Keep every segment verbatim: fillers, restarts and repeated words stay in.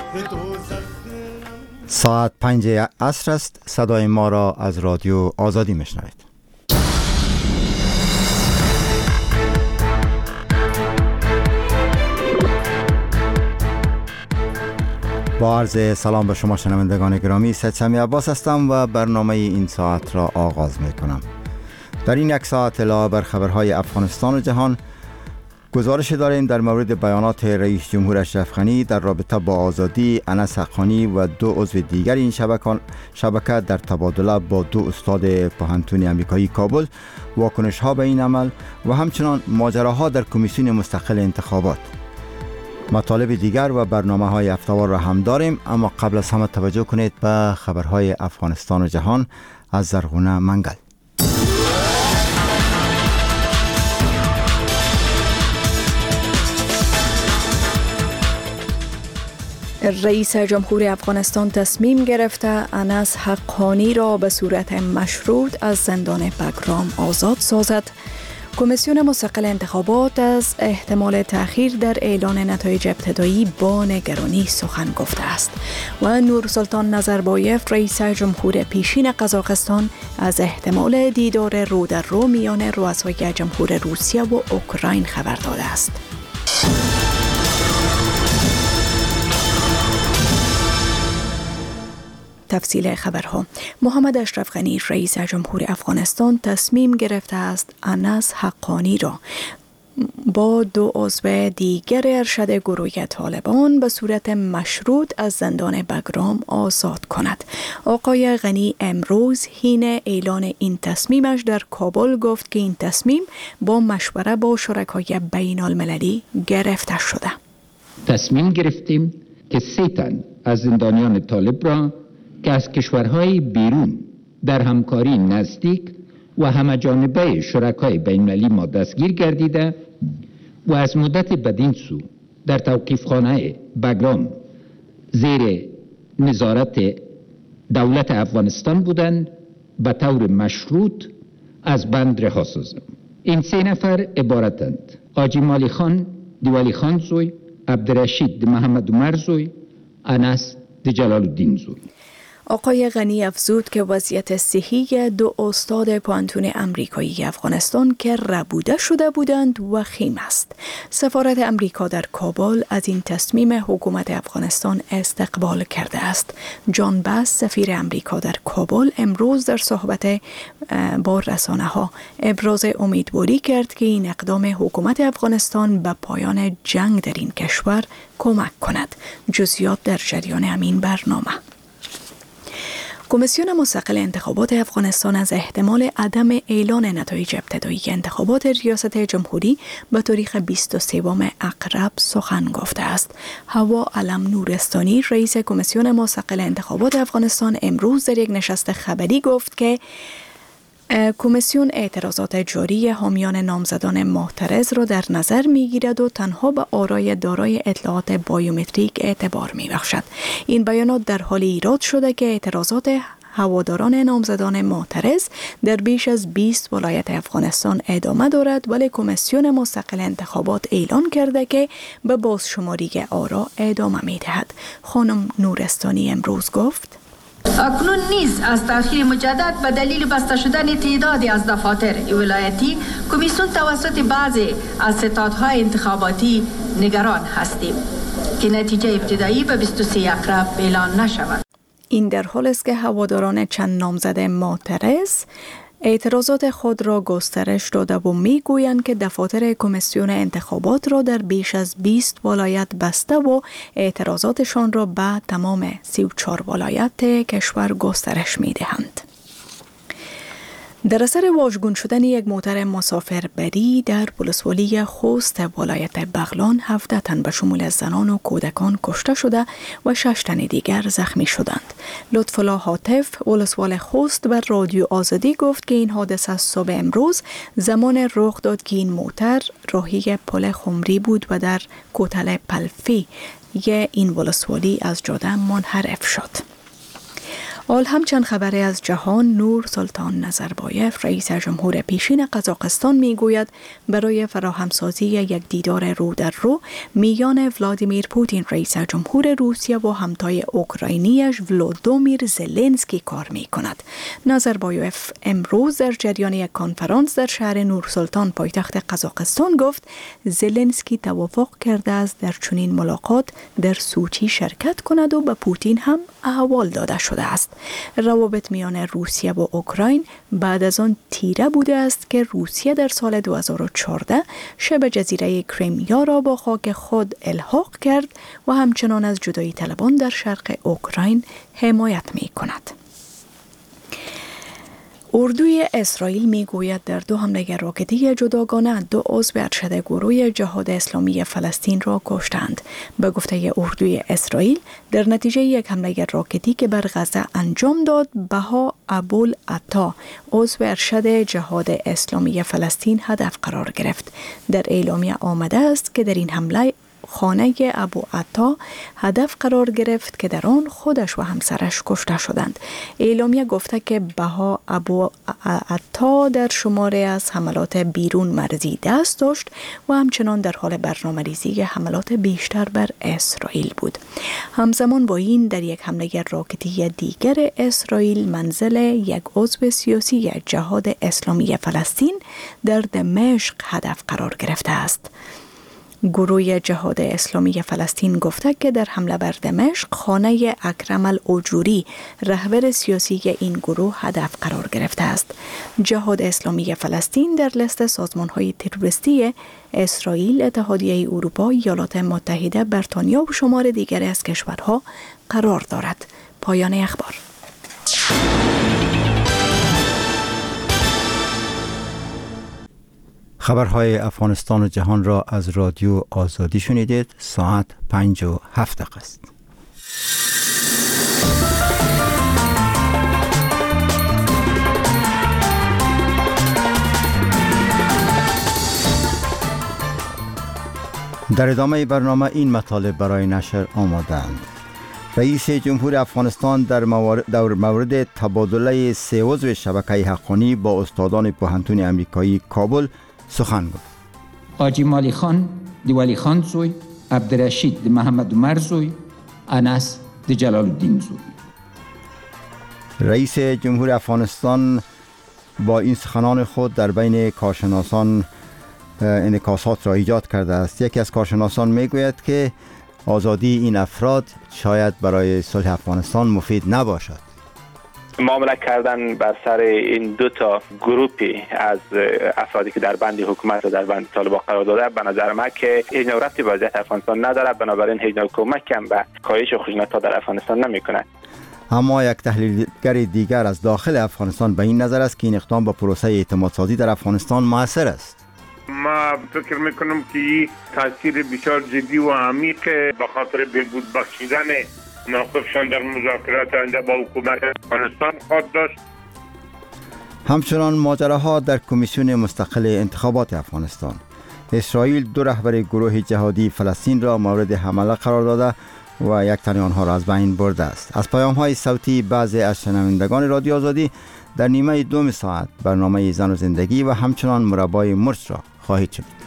ساعت پنج عصر است. صدای ما را از رادیو آزادی میشنوید. با عرض سلام به شما شنوندگان گرامی، سید سمی عباس هستم و برنامه این ساعت را آغاز می کنم. در این یک ساعت علاوه بر خبرهای افغانستان و جهان، گزارش داریم در مورد بیانات رئیس جمهور اشرف غنی در رابطه با آزادی انس حقانی و دو عضو دیگر این شبکه در تبادله با دو استاد پوهنتون آمریکایی کابل، واکنش ها به این عمل و همچنان ماجراها در کمیسیون مستقل انتخابات. مطالب دیگر و برنامه های هفته‌وار را هم داریم، اما قبل از همه توجه کنید به خبرهای افغانستان و جهان از زرغونه منگل. رئیس جمهور افغانستان تصمیم گرفته انس حقانی را به صورت مشروط از زندان بگرام آزاد سازد. کمیسیون مستقل انتخابات از احتمال تأخیر در اعلان نتایج ابتدایی با نگرانی سخن گفته است و نورسلطان نظربایف رئیس جمهور پیشین قزاقستان از احتمال دیدار رو در رو میان رؤسای جمهور روسیه و اوکراین خبر داده است. تفصیل خبرها. محمد اشرف غنی رئیس جمهور افغانستان تصمیم گرفته است انس حقانی را با دو عضو دیگر ارشد گروه طالبان به صورت مشروط از زندان بگرام آزاد کند. آقای غنی امروز حین اعلان این تصمیمش در کابل گفت که این تصمیم با مشوره با شرکای بین المللی گرفته شده. تصمیم گرفتیم که سه تن از زندانیان طالب را که از کشورهای بیرون در همکاری نزدیک و همه‌جانبه شرکای بین‌المللی ما دستگیر گردیده و از مدت بدین سو در توقیفخانه بگرام زیر نظارت دولت افغانستان بودند به طور مشروط از بند رها سازم. این سه نفر عبارتند: حاجی مالی خان دیوالی خان زوی، عبدالرشید محمد عمر زوی، انس جلال الدین زوی. آقای غنی افزود که وضعیت صحی دو استاد پوهنتون آمریکایی افغانستان که ربوده شده بودند وخیم است. سفارت آمریکا در کابل از این تصمیم حکومت افغانستان استقبال کرده است. جان باس سفیر آمریکا در کابل امروز در صحبت با رسانه‌ها ابراز امیدواری کرد که این اقدام حکومت افغانستان به پایان جنگ در این کشور کمک کند. جزئیات در جریان همین برنامه. کمیسیون مستقل انتخابات افغانستان از احتمال عدم اعلان نتایج ابتدایی انتخابات ریاست جمهوری به تاریخ بیست و سوم اقرب سخن گفته است. هوا علم نورستانی رئیس کمیسیون مستقل انتخابات افغانستان امروز در یک نشست خبری گفت که کمیسیون اعتراضات جاری حامیان نامزدان معترض را در نظر می‌گیرد و تنها به آرای دارای اطلاعات بایومتریک اعتبار می‌بخشد. این بیانات در حال ایراد شده که اعتراضات هواداران نامزدان معترض در بیش از بیست ولایت افغانستان ادامه دارد، ولی کمیسیون مستقل انتخابات اعلان کرده که به بازشماری آرا ادامه می‌دهد. خانم نورستانی امروز گفت: اکنون نیز از تأخیر مجدد به دلیل بسته شدن تعدادی از دفاتر ولایتی کمیسیون توسط بعضی از ستادهای انتخاباتی نگران هستیم که نتیجه ابتدایی به بیست و سوم اقرب اعلان نشود. این در حال است که هواداران چند نامزد معترض اعتراضات خود را گسترش داده و میگویند که دفاتر کمیسیون انتخابات را در بیش از بیست ولایت بسته و اعتراضاتشان را به تمام سی و چهار ولایت کشور گسترش میدهند. در اثر واژگون شدن یک موتر مسافربری در ولسوالی خوست ولایت بغلان هفده تن به شمول زنان و کودکان کشته شده و شش تن دیگر زخمی شدند. لطف‌الله حاطف ولسوال خوست بر رادیو آزادی گفت که این حادثه صبح امروز زمان رخ داد که این موتر راهی پل خمری بود و در کوتل پلفی این ولسوالی از جاده منحرف شد. حال همچند خبری از جهان، نور سلطان نظربایف رئیس جمهور پیشین قزاقستان میگوید برای فراهمسازی یک دیدار رو در رو میان ولادیمیر پوتین رئیس جمهور روسیه و همتای اوکراینیش ولودیمیر زلنسکی کار می کند. نظربایف امروز در جریان یک کنفرانس در شهر نور سلطان پایتخت قزاقستان گفت زلنسکی توافق کرده است در چنین ملاقات در سوچی شرکت کند و به پوتین هم احوال داده شده است. روابط میان روسیه و اوکراین بعد از آن تیره بوده است که روسیه در سال دو هزار و چهارده شبه جزیره کریمیا را با خاک خود الحاق کرد و همچنان از جدایی طلبان در شرق اوکراین حمایت می کند. اردوی اسرائیل می گوید در دو حمله راکتی جداگانه دو عضو ارشد گروه جهاد اسلامی فلسطین را کشتند. به گفته اردوی اسرائیل در نتیجه یک حمله راکتی که بر غزه انجام داد، بها ابوالعطا عضو ارشد جهاد اسلامی فلسطین هدف قرار گرفت. در اعلامیه آمده است که در این حمله خانه ابو عطا هدف قرار گرفت که در آن خودش و همسرش کشته شدند. اعلامیه گفته که بها ابو عطا در شماره از حملات بیرون مرزی دست داشت و همچنان در حال برنامه‌ریزی حملات بیشتر بر اسرائیل بود. همزمان با این در یک حمله راکتی دیگر اسرائیل منزل یک عضو سیاسی جهاد اسلامی فلسطین در دمشق هدف قرار گرفته است. گروه جهاد اسلامی فلسطین گفته که در حمله بر دمشق خانه اکرم الاجوری رهبر سیاسی این گروه هدف قرار گرفته است. جهاد اسلامی فلسطین در لیست سازمان‌های تروریستی اسرائیل، اتحادیه اروپا، ایالات متحده، بریتانیا و شمار دیگری از کشورها قرار دارد. پایان اخبار. خبرهای افغانستان و جهان را از رادیو آزادی شنیدید. ساعت پنج و هفت دقیقه است. در ادامه برنامه این مطالب برای نشر آماده‌اند. رئیس جمهور افغانستان در مورد, در مورد تبادله سه عضو شبکه حقانی با استادان پوهنتون امریکایی کابل سخن گفت. حاجی مالی خان دی ولی خان زوی، عبدالرشید دی محمد عمر زوی، انس دی جلال الدین زوی. رئیس جمهور افغانستان با این سخنان خود در بین کارشناسان انعکاسات را ایجاد کرده است. یکی از کارشناسان میگوید که آزادی این افراد شاید برای صلح افغانستان مفید نباشد. معامله کردن بر سر این دو تا گروپی از افرادی که در بند حکومت و در بند طالبان قرار داده به نظر من که هیچ نوع ربطی به وضعیت افغانستان نداره، بنابراین هیچ نوع کمک هم به کاهش خشونت‌ها در افغانستان نمی‌کند. اما یک تحلیلگر دیگر از داخل افغانستان به این نظر است که این اقدام با پروسه اعتمادسازی در افغانستان موثر است. ما فکر میکنم که این تاثیر بسیار جدی و عمیق به خاطر بهبود بخشیدن موقفشان در مذاکرات آینده با حکومت افغانستان خواهد داشت. همچنان ماجراها در کمیسیون مستقل انتخابات افغانستان. اسرائیل دو رهبر گروه جهادی فلسطین را مورد حمله قرار داده و یک تن آنها را از بین برده است. از پیام‌های صوتی بعضی از شنوندگان رادیو آزادی در نیمه دوم ساعت برنامه زن و زندگی و همچنان مربای مرچ را خواهید شنید.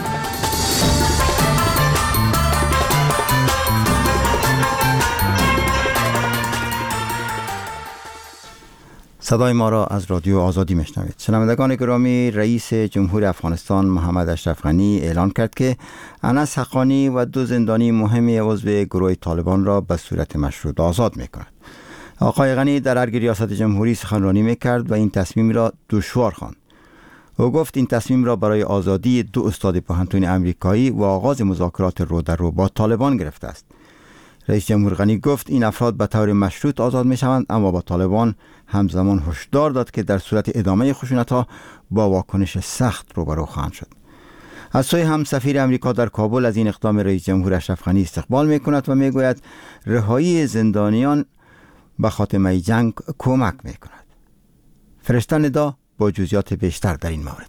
صدای ما را از رادیو آزادی میشنوید. شنوندگان گرامی، رئیس جمهور افغانستان محمد اشرف غنی اعلان کرد که انس حقانی و دو زندانی مهمی عضو گروه طالبان را به صورت مشروط آزاد میکند. آقای غنی در ارگ ریاست جمهوری سخنرانی میکرد و این تصمیم را دشوار خواند. او گفت این تصمیم را برای آزادی دو استاد پوهنتون امریکایی و آغاز مذاکرات رو در رو با طالبان گرفته است. رئیس جمهور غنی گفت این افراد به طور مشروط آزاد می شوند، اما با طالبان همزمان هشدار داد که در صورت ادامه خشونت‌ها با واکنش سخت روبرو خواهند شد. از سوی هم سفیر امریکا در کابل از این اقدام رئیس جمهور اشرف غنی استقبال می کند و می گوید رهایی زندانیان به خاتمه جنگ کمک می کند. فرشته ندا با جزئیات بیشتر در این مورد.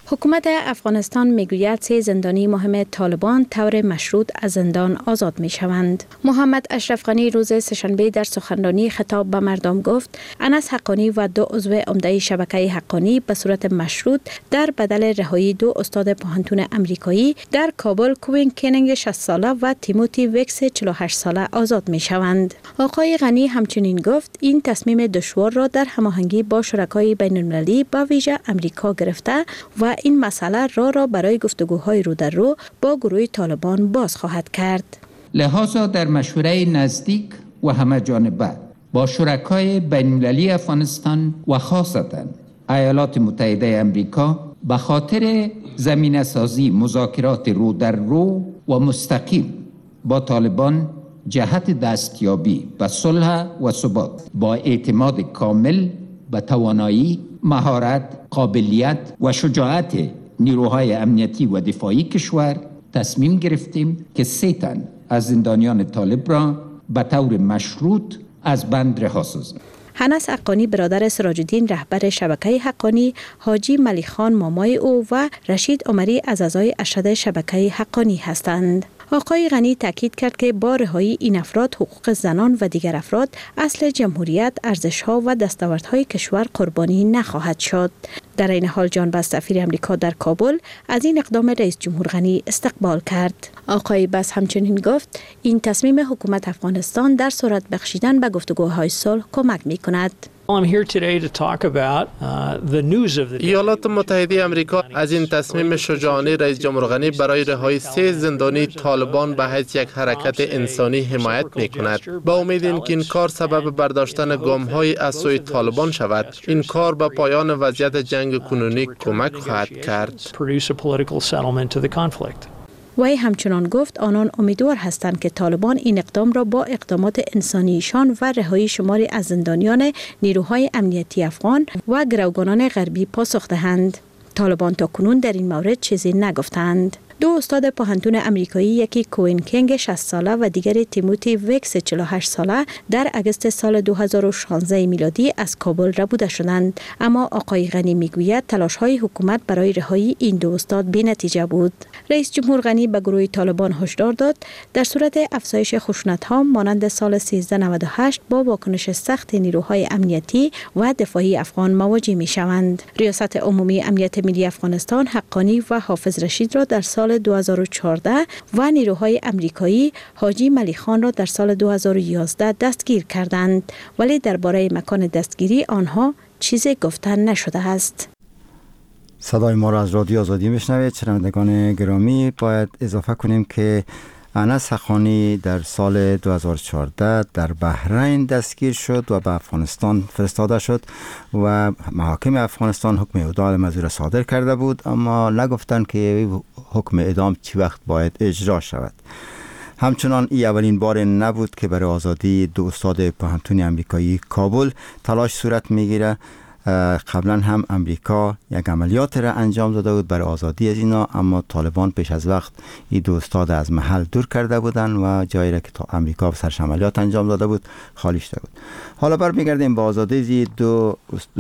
حکومت افغانستان میگوید سه زندانی مهم طالبان طور مشروط از زندان آزاد می شوند. محمد اشرف غنی روز سه‌شنبه در سخنرانی خطاب به مردم گفت انس حقانی و دو عضو عمده شبکه حقانی به صورت مشروط در بدل رهایی دو استاد پوهنتون امریکایی در کابل، کوین کینینگ شصت ساله و تیموتی وکس چهل و هشت ساله آزاد می شوند. آقای غنی همچنین گفت این تصمیم دشوار را در هماهنگی با شرکای بین المللی با ویژه امریکا گرفته و این مسئله را را برای گفتگوهای رو در رو با گروه طالبان باز خواهد کرد. لحاظا در مشوره نزدیک و همه جانبه با شرکای بین المللی افغانستان و خاصتا ایالات متحده امریکا به خاطر زمینه سازی مذاکرات رو در رو و مستقیم با طالبان جهت دستیابی به صلح و ثبات با اعتماد کامل به توانایی، مهارت، قابلیت و شجاعت نیروهای امنیتی و دفاعی کشور تصمیم گرفتیم که سه تن از زندانیان طالب را به طور مشروط از بند رها سازیم. انس حقانی برادر سراج الدین رهبر شبکه حقانی، حاجی ملیک خان مامای او و رشید عمری از اعضای ارشد شبکه حقانی هستند. آقای غنی تاکید کرد که با رهایی این افراد حقوق زنان و دیگر افراد اصل جمهوریت، ارزش‌ها و دستاوردهای کشور قربانی نخواهد شد. در این حال جان بس سفیر امریکا در کابل از این اقدام رئیس جمهور غنی استقبال کرد. آقای بس همچنین گفت این تصمیم حکومت افغانستان در صورت بخشیدن به گفتگوهای صلح کمک می‌کند. ایالات متحده آمریکا از این تصمیم شجاعانه رئیس جمهور غنی برای رهایی سه زندانی طالبان به حیث یک حرکت انسانی حمایت می کند. با امید اینکه این کار سبب برداشتن گام‌های از سوی طالبان شود، این کار به پایان وضعیت جنگ کنونی کمک خواهد کرد. وی همچنان گفت آنان امیدوار هستند که طالبان این اقدام را با اقدامات انسانیشان و رهایی شماری از زندانیان نیروهای امنیتی افغان و گروگانان غربی پاسخ دهند. طالبان تا کنون در این مورد چیزی نگفتند. دو استاد پوهنتون امریکایی، یکی کوین کینگ شصت ساله و دیگری تیموتی وکس چهل و هشت ساله، در اگست سال دو هزار و شانزده میلادی از کابل ربوده شدند، اما آقای غنی میگوید تلاش‌های حکومت برای رهایی این دو استاد بی‌نتیجه بود. رئیس جمهور غنی به گروه طالبان هشدار داد در صورت افزایش خشونت‌ها مانند سال سیزده نود و هشت با واکنش سخت نیروهای امنیتی و دفاعی افغان مواجه می‌شوند. ریاست عمومی امنیت ملی افغانستان حقانی و حافظ رشید را در سال دو هزار و چهارده و نیروهای امریکایی حاجی ملیک خان را در سال دو هزار و یازده دستگیر کردند، ولی درباره مکان دستگیری آنها چیزی گفته نشده است. صدای ما را از رادیو آزادی میشنوید. شنوندگان گرامی، باید اضافه کنیم که انس حقانی در سال دو هزار و چهارده در بحرین دستگیر شد و به افغانستان فرستاده شد و محاکم افغانستان حکم اعدام از او را صادر کرده بود، اما نگفتند که حکم اعدام چی وقت باید اجرا شود. همچنان این اولین بار نبود که برای آزادی دو استاد پوهنتون امریکایی کابل تلاش صورت میگیره. قبلا هم امریکا یک عملیات را انجام داده بود برای آزادی از اینا، اما طالبان پیش از وقت این دو استاد از محل دور کرده بودن و جایی را که امریکا به سرش عملیات انجام داده بود خالی شده بود. حالا برمیگردیم به آزادی دو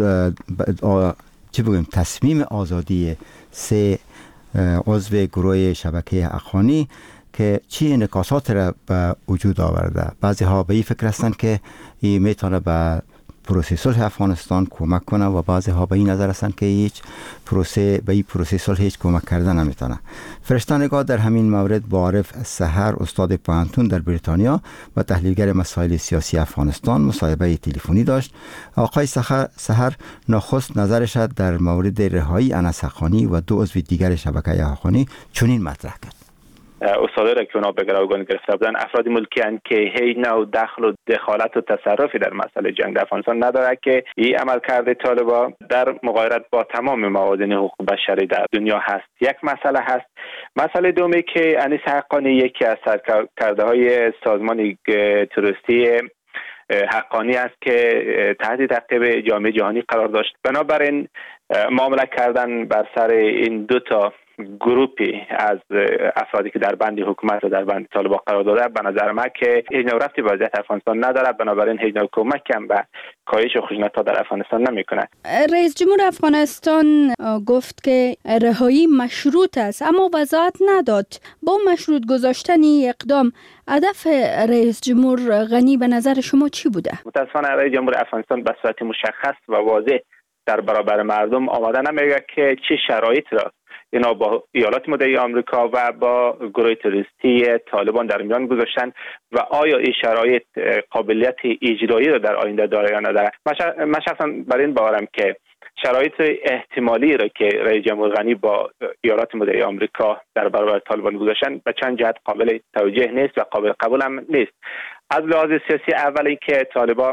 چی بگیم تصمیم آزادی سه عضو گروه شبکه حقانی که چی انعکاسات را به وجود آورده. بعضی ها به این فکر هستند که این میتونه به پروسه صلح افغانستان کمک کنه و بعضی ها به این نظر هستند که هیچ پروسه به این پروسه صلح هیچ کمک کردن نمیتونه. فرشته نگاه در همین مورد با عارف سحر، استاد پوهنتون در بریتانیا و تحلیلگر مسائل سیاسی افغانستان مصاحبه تلفنی داشت. آقای سحر سحر نخست نظرش در مورد رهایی انس حقانی و دو عضو دیگر شبکه حقانی چنین مطرح کرد. استادایی را که اونا به گروگان گرفته بودن افرادی ملکی هستند که هیچ نوع دخل و دخالت و تصرفی در مسئله جنگ در افغانستان نداره که این عملکرد طالبان در مغایرت با تمام موازین حقوق بشری در دنیا هست. یک مسئله هست. مسئله دومی که انس حقانی یکی از سرکرده‌های سازمان تروریستی حقانی است که تحت تعقیب جامعه جهانی قرار داشت. بنابراین معامله کردن بر سر این دو تا گروپی از افرادی که در بند حکومت و در بند طالبان قرار داده، به نظر من که هیچ نوع ربطی به وضعیت افغانستان نداره، بنابراین هیچ نوع کمک هم به کاهش خشونت‌ها در افغانستان نمی‌کنه. رئیس جمهور افغانستان گفت که رهایی مشروط است، اما وضاحت نداد. با مشروط گذاشتن اقدام هدف رئیس جمهور غنی به نظر شما چی بوده؟ متاسفانه رئیس جمهور افغانستان به صورت مشخص و واضح در برابر مردم آماده نمیگه که چه شرایط را اینا با ایالات متحده آمریکا و با گروه تروریستی طالبان در میان گذاشتن و آیا این شرایط قابلیت اجرایی را در آینده داره یا نداره. من شخصا بر این باورم که شرایط احتمالی را که رئیس جمهور غنی با ایالات متحده آمریکا در برابر طالبان گذاشتن به چند جهت قابل توجیه نیست و قابل قبول هم نیست. از لحاظ سیاسی، اول اینکه طالبان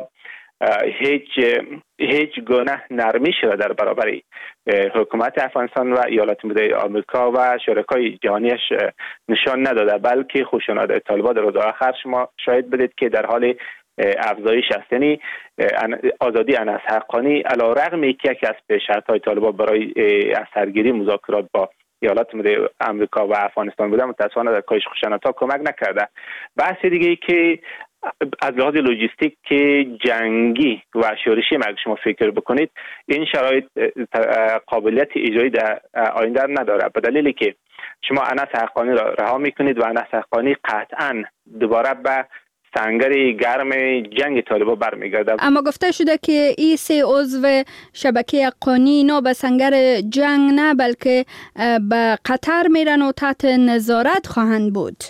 هیچ هیچ گونه نرمی شده در برابر حکومت افغانستان و ایالات متحده آمریکا و شرکای جهانیش نشان نداده، بلکه خشونت طالبان در روز آخر شما شاهد بدید که در حال افزایش است. یعنی آزادی انس حقانی علیرغم اینکه یکی از پیش‌شرط‌های طالبان برای اثرگیری مذاکرات با ایالات متحده آمریکا و افغانستان بوده، متأسفانه در کاهش خشونت‌ها کمک نکرده. بحث دیگه ای که از لحاظ لوجستیک که جنگی و شورشی اگه شما فکر بکنید، این شرایط قابلیت اجرایی در آینده نداره، به دلیلی که شما انس حقانی را رها میکنید و انس حقانی قطعا دوباره به سنگر گرم جنگ طالبان برمیگرده. اما گفته شده که این سه عضو شبکه حقانی اینا به سنگر جنگ نه بلکه به قطر میرن و تحت نظارت خواهند بود.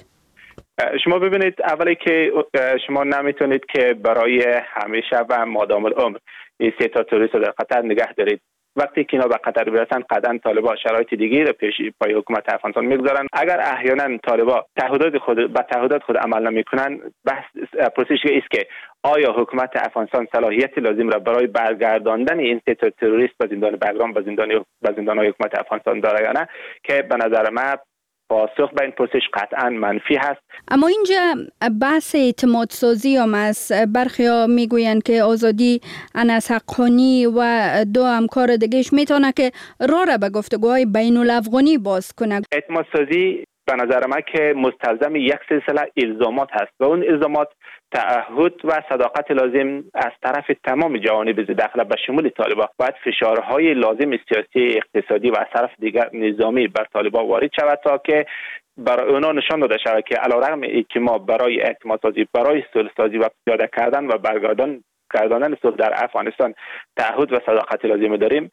شما ببینید، اولی که شما نمیتونید که برای همیشه و مادام العمر این سه تا تروریست در قطر نگه دارید. وقتی که اینا به قطر برسن قطعا طالبان شرایط دیگری را پیش پای حکومت افغانستان میگذارن. اگر احیانا طالبان تعهدات خود به تعهدات خود عمل نمیکنن، بحث پرسش است که آیا حکومت افغانستان صلاحیت لازم را برای برگرداندن این سه تا تروریست به زندان بگرام به زندان به زندان‌های حکومت افغانستان داره یا نه، که به نظر من پاسخ به این پرسش قطعا منفی هست. اما اینجا بحث اعتماد سازی هم است. برخی ها میگویند که آزادی انس حقانی و دو همکار دیگهش میتونه که راه را به گفتگوهای بین الافغانی باز کنه. اعتماد سازی به نظر من که مستلزم یک سلسله الزامات هست و اون الزامات تعهد و صداقت لازم از طرف تمام جوانب ذوالدخل به شمول طالبان. باید فشارهای لازم سیاسی، اقتصادی و از طرف دیگر نظامی بر طالبان وارد شود تا که برای اونا نشان داده شود که علیرغم اینکه ما برای اعتماد سازی، برای صلح سازی و پیاده کردن و برگردان کردن صلح در افغانستان تعهد و صداقت لازم داریم،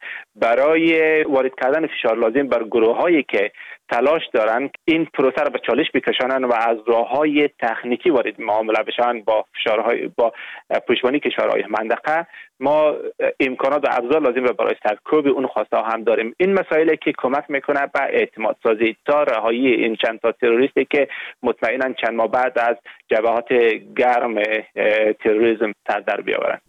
برای وارد کردن فشار لازم بر گروه‌هایی که تلاش دارن این پروسه را به چالش بکشانن و از راه‌های تکنیکی وارد معامله بشن با فشارهای با پشتیبانی کشورهای منطقه، ما امکانات و ابزار لازم را برای سرکوب اون خواسته هم داریم. این مسائلی که کمک میکنه به اعتماد سازی تا رهایی این چند تا تروریستی که مطمئنا چند ماه بعد از جبهات گرم تروریسم سر در بیاورند.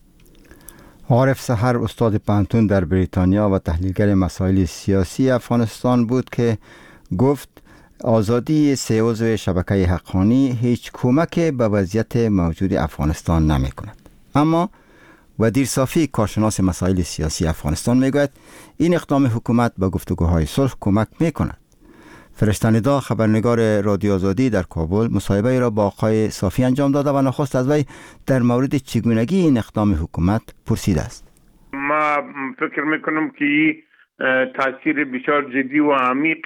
عارف سحر، استاد پانتون در بریتانیا و تحلیلگر مسائل سیاسی افغانستان بود که گفت آزادی سه عضو شبکه حقانی هیچ کمک به وضعیت موجود افغانستان نمی کند. اما ودیر صافی، کارشناس مسائل سیاسی افغانستان، می گوید این اقدام حکومت به گفتگوهای صلح کمک می کند. فرشته‌ندا، خبرنگار رادیو آزادی در کابل، مصاحبه را با آقای صافی انجام داده و نخست از وی در مورد چگونگی این اقدام حکومت پرسیده است. ما فکر میکنم که تاثیر بسیار جدی و عمیق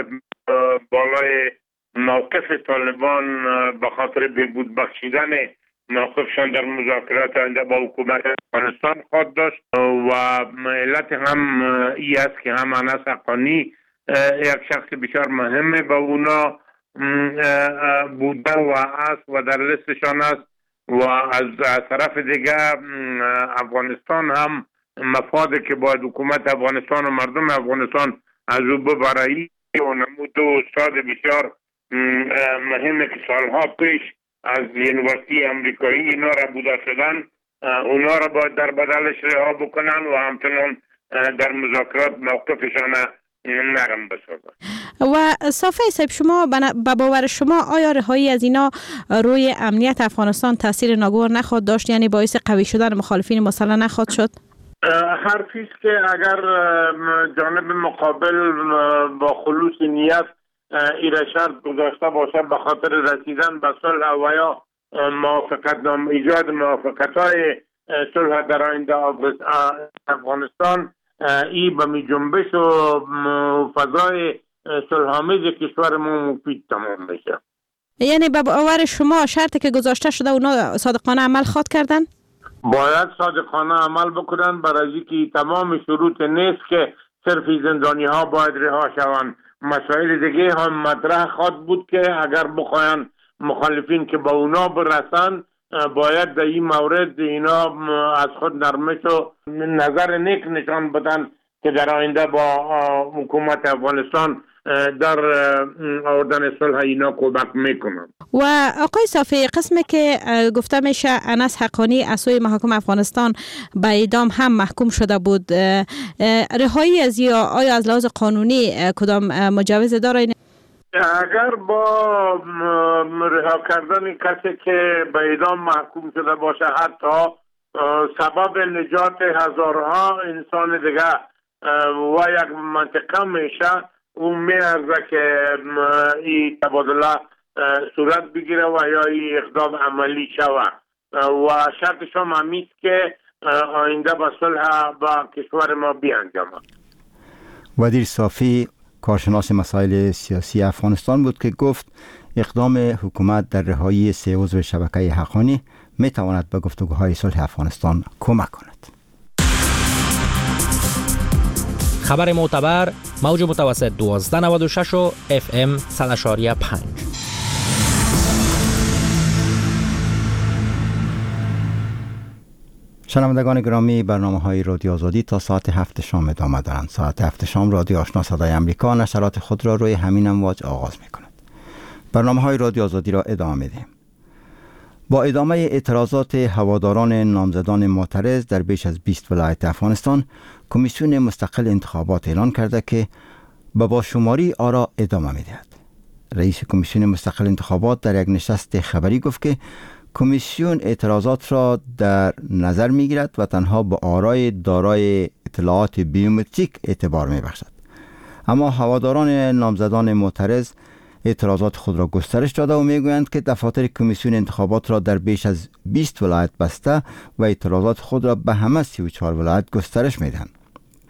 بالای موقف طالبان به خاطر بهبود بخشیدن موقفشان در مذاکرات آینده با حکومت افغانستان خواهد داشت و علت هم ای است که هم انس حقانی یک شخص بسیار مهمه به اونا بوده و است و در لیستشان است و از طرف دیگه افغانستان هم مفاده که باید حکومت افغانستان و مردم افغانستان از او ببرایی و نمود و استاد بسیار مهمه که سالها پیش از یونیورسیتی امریکایی اینا را بوده شدن، اونا را باید در بدلش رها بکنن و همچنان در مذاکرات موقفشان نرم بسازن. و صافی صاحب، شما به باور شما آیا رهایی از اینا روی امنیت افغانستان تاثیر ناگوار نخواهد داشت، یعنی باعث قوی شدن مخالفین مسلح نخواهد شد؟ حرفی است که اگر جانب مقابل با خلوص نیت ایره شرط گذاشته باشه به خاطر رسیدن به صلح و یا موافقت نام ایجاد موافقت های صلح در آینده افغانستان، این به می جنبش و فضای صلح‌آمیز کشور ما مفید تمام میشه. یعنی به باور شما شرطی که گذاشته شده اونا صادقانه عمل خواد کردن؟ باید صادقانه عمل بکنن، برای اینکه تمام شروط نیست که صرف زندانی ها باید رها شوند. مسائل دیگه هم مطرح خواد بود که اگر بخواین مخالفین که با اونا برسن باید در این مورد اینا از خود نرمش و نظر نیک نشان بدن که در آینده با حکومت افغانستان در آوردن صلح اینا کمک میکنن. و آقای صافی، قسمی که گفته میشه انس حقانی از سوی محاکم افغانستان به اعدام هم محکوم شده بود، رهایی از یا آیا از لحاظ قانونی کدام مجوز داره؟ اگر با رها کردن کسی که به اعدام محکوم شده باشه حتی سبب نجات هزارها انسان دیگه و یک منطقه میشه، اون میارزه که این تبادله صورت بگیره و یا این اقدام عملی شوه و شرطش هم همیست که آینده به صلح با کشور ما بیانجامد. ودیر صافی کارشناس مسائل سیاسی افغانستان بود که گفت اقدام حکومت در رهایی سه عضو شبکه حقانی می تواند به گفتگوهای صلح افغانستان کمک کند. خبر معتبر موج متوسط دوازده نود و شش و اف ام صد و شش و پنج. شنوندگان گرامی، برنامه های رادیو آزادی تا ساعت هفت شام ادامه دارند. ساعت هفت شام رادیو آشنا صدای امریکا نشرات خود را روی همین امواج آغاز می کند. برنامه های رادیو آزادی را ادامه می دهیم. با ادامه اعتراضات هواداران نامزدان معترض در بیش از بیست ولایت افغانستان، کمیسیون مستقل انتخابات اعلان کرده که به بازشماری آرا ادامه می دهد. رئیس کمیسیون مستقل انتخابات در یک نشست خبری گفت که کمیسیون اعتراضات را در نظر می گیرد و تنها به آرای دارای اطلاعات بیومتریک اعتبار می بخشد. اما هواداران نامزدان معترض اعتراضات خود را گسترش داده و می گویند که دفاتر کمیسیون انتخابات را در بیش از بیست ولایت بسته و اعتراضات خود را به همه سی و چهار ولایت گسترش می دهند.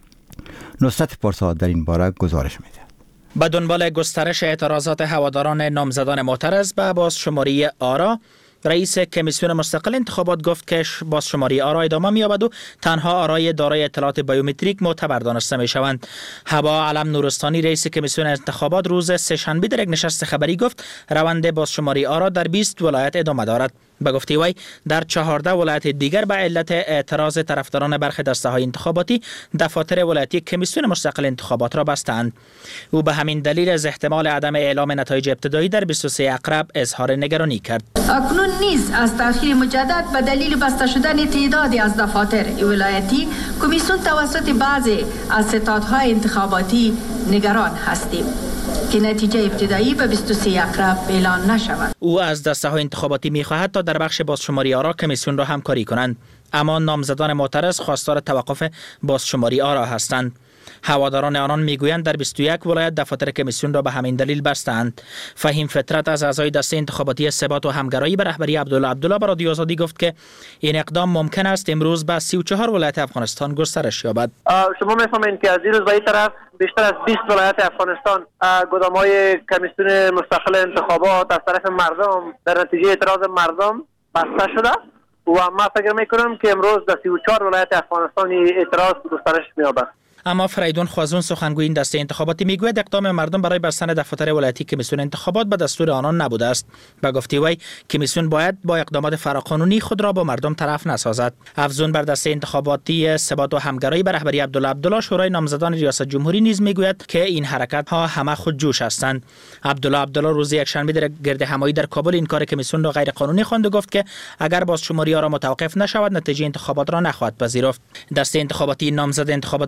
نصرت پارسا در این باره گزارش می دهد. به دنبال گسترش اعتراضات هواداران نامزدان معترض به بازشماری آرا، رئیس کمیسیون مستقل انتخابات گفت که بازشماری آرا ادامه می‌یابد و تنها آرای دارای اطلاعات بیومتریک معتبر دانسته می‌شوند. حبا علم نورستانی رئیس کمیسیون انتخابات روز سه‌شنبه در یک نشست خبری گفت روند بازشماری آرا در بیست ولایت ادامه دارد. به گفته وی در چهارده ولایت دیگر به علت اعتراض طرفداران برخی دسته‌های انتخاباتی دفاتر ولایتی کمیسیون مستقل انتخابات را بستند. او به همین دلیل از احتمال عدم اعلام نتایج ابتدایی در بیست و سه اقرب اظهار نگرانی کرد. اکنون نیز از تأخیر مجدد به دلیل بسته شدن تعدادی از دفاتر ولایتی کمیسیون توسط بعضی از ستادهای انتخاباتی نگران هستیم که نتیجه ابتدایی به بیست و سه اقرب اعلان نشود. او از دسته‌های انتخاباتی می‌خواهد تا در بخش بازشماری آرا کمیسیون را همکاری کنند، اما نامزدان معترض خواستار توقف بازشماری آرا هستند. هواداران آنان میگویند در بیست و یک ولایت دفاتر کمیسیون را به همین دلیل بستند. فهیم فطرت از اعضای دسته انتخاباتی ثبات و همگرایی به رهبری عبدالله عبدالله به رادیو آزادی گفت که این اقدام ممکن است امروز به سی و چهار ولایت افغانستان گسترش یابد. شما میفهمید که از این روز به این طرف بیشتر از بیست ولایت افغانستان گدام‌های کمیسیون مستقل انتخابات از طرف مردم در نتیجه اعتراض مردم بسته شده و ما فکر میکنم که امروز در سی و چهار ولایت افغانستان اعتراض گسترش می‌یابد. اما فریدون خوازون سخنگوی این دسته انتخاباتی میگوید اقدام مردم برای بستن دفاتر ولایتی کمیسیون انتخابات به دستور آنان نبوده است. به گفته وی کمیسیون باید با اقدامات فراقانونی خود را با مردم طرف نسازد. افزون بر دسته انتخاباتی ثبات و همگرایی به رهبری عبدالله عبدالله شورای نامزدان ریاست جمهوری نیز میگوید که این حرکت ها همه خود جوش هستند. عبدالله عبدالله روز یکشنبه در گرد همایی در کابل این کار کمیسیون را غیر قانونی خواند و گفت که اگر بازشماری را متوقف نشود نتیجه انتخابات را نخواهد پذیرفت. دسته انتخاباتی نامزد انتخابات ریاست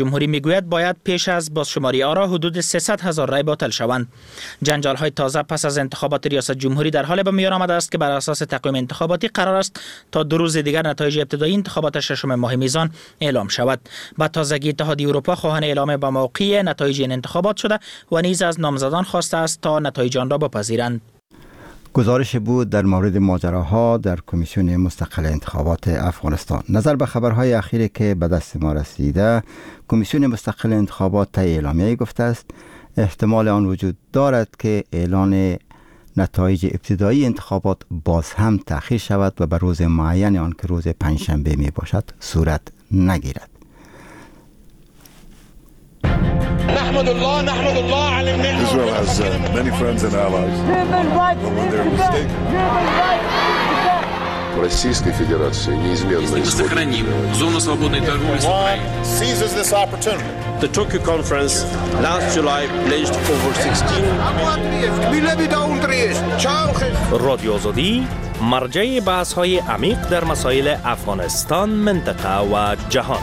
جمهوری میگوید باید پیش از بازشماری آرا حدود سیصد هزار رای باطل شوند. جنجال های تازه پس از انتخابات ریاست جمهوری در حال به میان آمده است که بر اساس تقویم انتخاباتی قرار است تا دو روز دیگر نتایج ابتدایی انتخابات ششم ماه میزان اعلام شود. با تازگی اتحادیه اروپا خواهان اعلام با موقع نتایج این انتخابات شده و نیز از نامزدان خواسته است تا نتایج آن را بپذیرند. گزارش بود در مورد ماجراها در کمیسیون مستقل انتخابات افغانستان. نظر به خبرهای اخیری که به دست ما رسیده، کمیسیون مستقل انتخابات طی اعلامیه گفته است احتمال آن وجود دارد که اعلان نتایج ابتدایی انتخابات باز هم تأخیر شود و به روز معین آن که روز پنجشنبه می باشد صورت نگیرد. نحمد الله نحمد الله على النعمة. Israel has uh, many friends and allies. But when they're mistaken. Российской Федерации неизменно сохраним зону свободной торговли с Украиной. Seizes this opportunity. The Tokyo conference last July pledged over sixteen. رادیو آزادی مرجع بحث‌های عمیق در مسائل افغانستان، منطقه و جهان.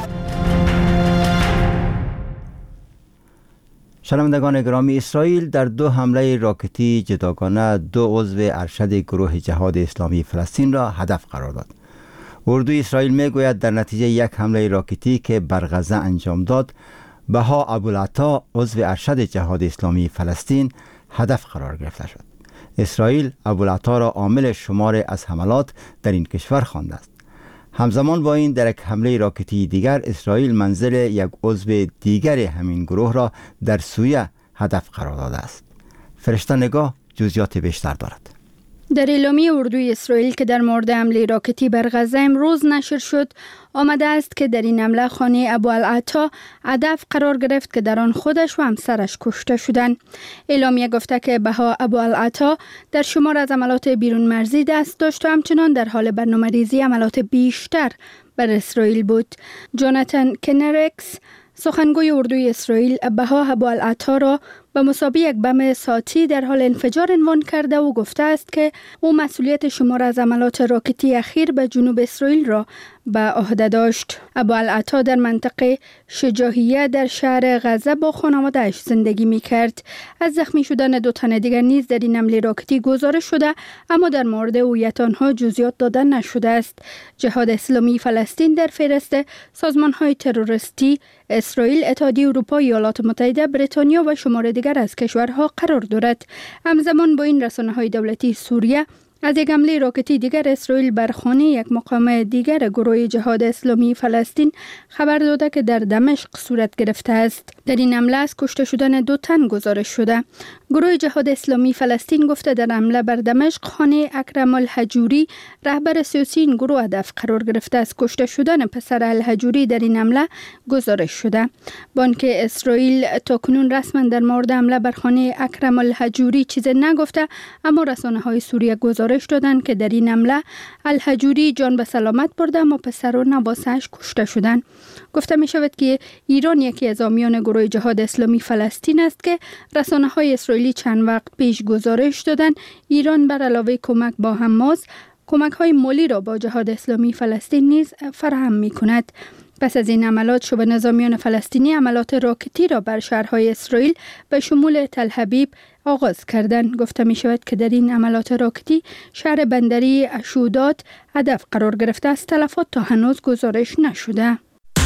شنوندگان گرامی، اسرائیل در دو حمله راکتی جداگانه دو عضو ارشد گروه جهاد اسلامی فلسطین را هدف قرار داد. اردوی اسرائیل میگوید در نتیجه یک حمله راکتی که بر غزه انجام داد، بها ابوالعطا عضو ارشد جهاد اسلامی فلسطین هدف قرار گرفته شد. اسرائیل ابوالعطا را عامل شمار از حملات در این کشور خوانده است. همزمان با این در یک حمله راکتی دیگر اسرائیل منزل یک عضو دیگر همین گروه را در سوریه هدف قرار داده است. فرشته نگاه جزئیات بیشتر دارد. در اعلامیه اردوی اسرائیل که در مورد حمله راکتی بر غزه امروز نشر شد، آمده است که در این حمله خانه ابوالعطا هدف قرار گرفت که در آن خودش و همسرش کشته شدند. اعلامیه گفته که بها ابوالعطا در شمار از عملات بیرون مرزی دست داشت و همچنان در حال برنامه‌ریزی عملات بیشتر بر اسرائیل بود. جوناتان کنرکس، سخنگوی اردوی اسرائیل، بها ابوالعطا را به مسابقه یک بم ساتی در حال انفجار عنوان کرده و گفته است که او مسئولیت شمار از عملات راکتی اخیر به جنوب اسرائیل را به عهده داشت. ابوالعطا در منطقه شجاعیه در شهر غزه با خانواده‌اش زندگی می‌کرد. از زخمی شدن دو تن دیگر نیز در این حمله راکتی گزارش شده، اما در مورد هویت آنها جزئیات داده نشده است. جهاد اسلامی فلسطین در فهرست سازمان‌های تروریستی اسرائیل، اتحادیه اروپا، ایالات متحده، بریتانیا و شمار دیگر از کشورها قرار دارد. همزمان با این رسانه‌های دولتی سوریه از یک حمله راکتی دیگر اسرائیل بر خانه یک مقام دیگر گروه جهاد اسلامی فلسطین خبر داده که در دمشق صورت گرفته است. در این حمله از کشته شدن دو تن گزارش شده. گروه جهاد اسلامی فلسطین گفته در حمله بر دمشق خانه اکرم الحجوری، رهبر سیاسی این گروه، هدف قرار گرفته است. کشته شدن پسر الحجوری در این حمله گزارش شده. بانک اسرائیل تاکنون رسما در مورد حمله بر خانه اکرم الحجوری چیزی نگفته، اما رسانه‌های سوریه گزارش دادند که در این حمله الحجوری جان به سلامت برده اما پسر و نواسه‌اش کشته شدند. گفته می شود که ایران یکی از حامیان گروه جهاد اسلامی فلسطین است که رسانه‌های اسرائیلی چند وقت پیش گزارش دادند ایران بر علاوه کمک با حماس، کمک‌های مالی را با جهاد اسلامی فلسطین نیز فراهم می‌کند. پس از این عملات شبه نظامیان فلسطینی عملات راکتی را بر شهرهای اسرائیل به شمول تل حبیب آغاز کردند. گفته می شود که در این عملات راکتی شهر بندری اشودات هدف قرار گرفته است. تلفات تا هنوز گزارش نشده.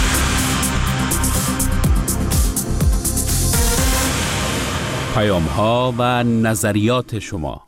پیام ها و نظریات شما.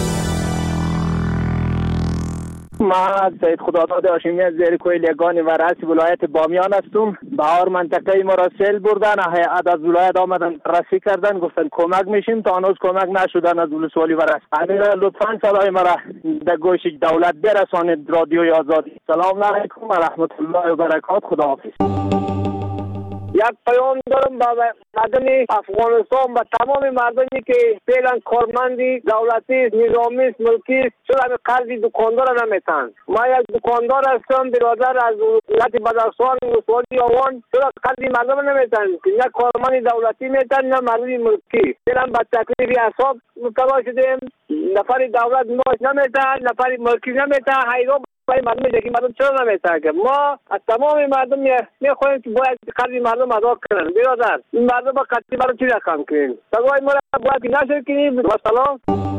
ما سید خداداد هاشمی از زیر کوه لگانی و رأس ولایت بامیان هستم. بهار منطقه ما را سیل بردن، هیئت از ولایت آمدن رسی کردن، گفتن کمک میشیم، تا هنوز کمک نشدن از ولسوالی و رس. امیر لطفاً صدای ما را در گوش دولت برسانید. رادیوی آزادی. سلام علیکم و رحمت الله و برکات. خداحافظ. یک پیام دارم با مردم افغانستان و تمام مردمی که فعلا کارمندی دولتی نظامی ملکی چرا به قرضی دکاندار نمیتن. ما یک دکاندار هستم، برادر از ولایت بدخشان ولسوالی آوان، چرا قرضی مردم نمیتن؟ نه کارمند دولتی میتن نه مردم ملکی. فعلا با تکلیف حساب مبتلا شدیم. نفر دولت ماش نمیتن، نفر ملکی نمیتن. حیران پای مردم دیگه مردم چرا نمیتاگه؟ ما از تمام مردم میخوایم که باید قلب مردم ادا کنن. برادر این مردم با قطعی برای چی رقم کنیم؟ سوای ما باید نشر کنیم. مثلا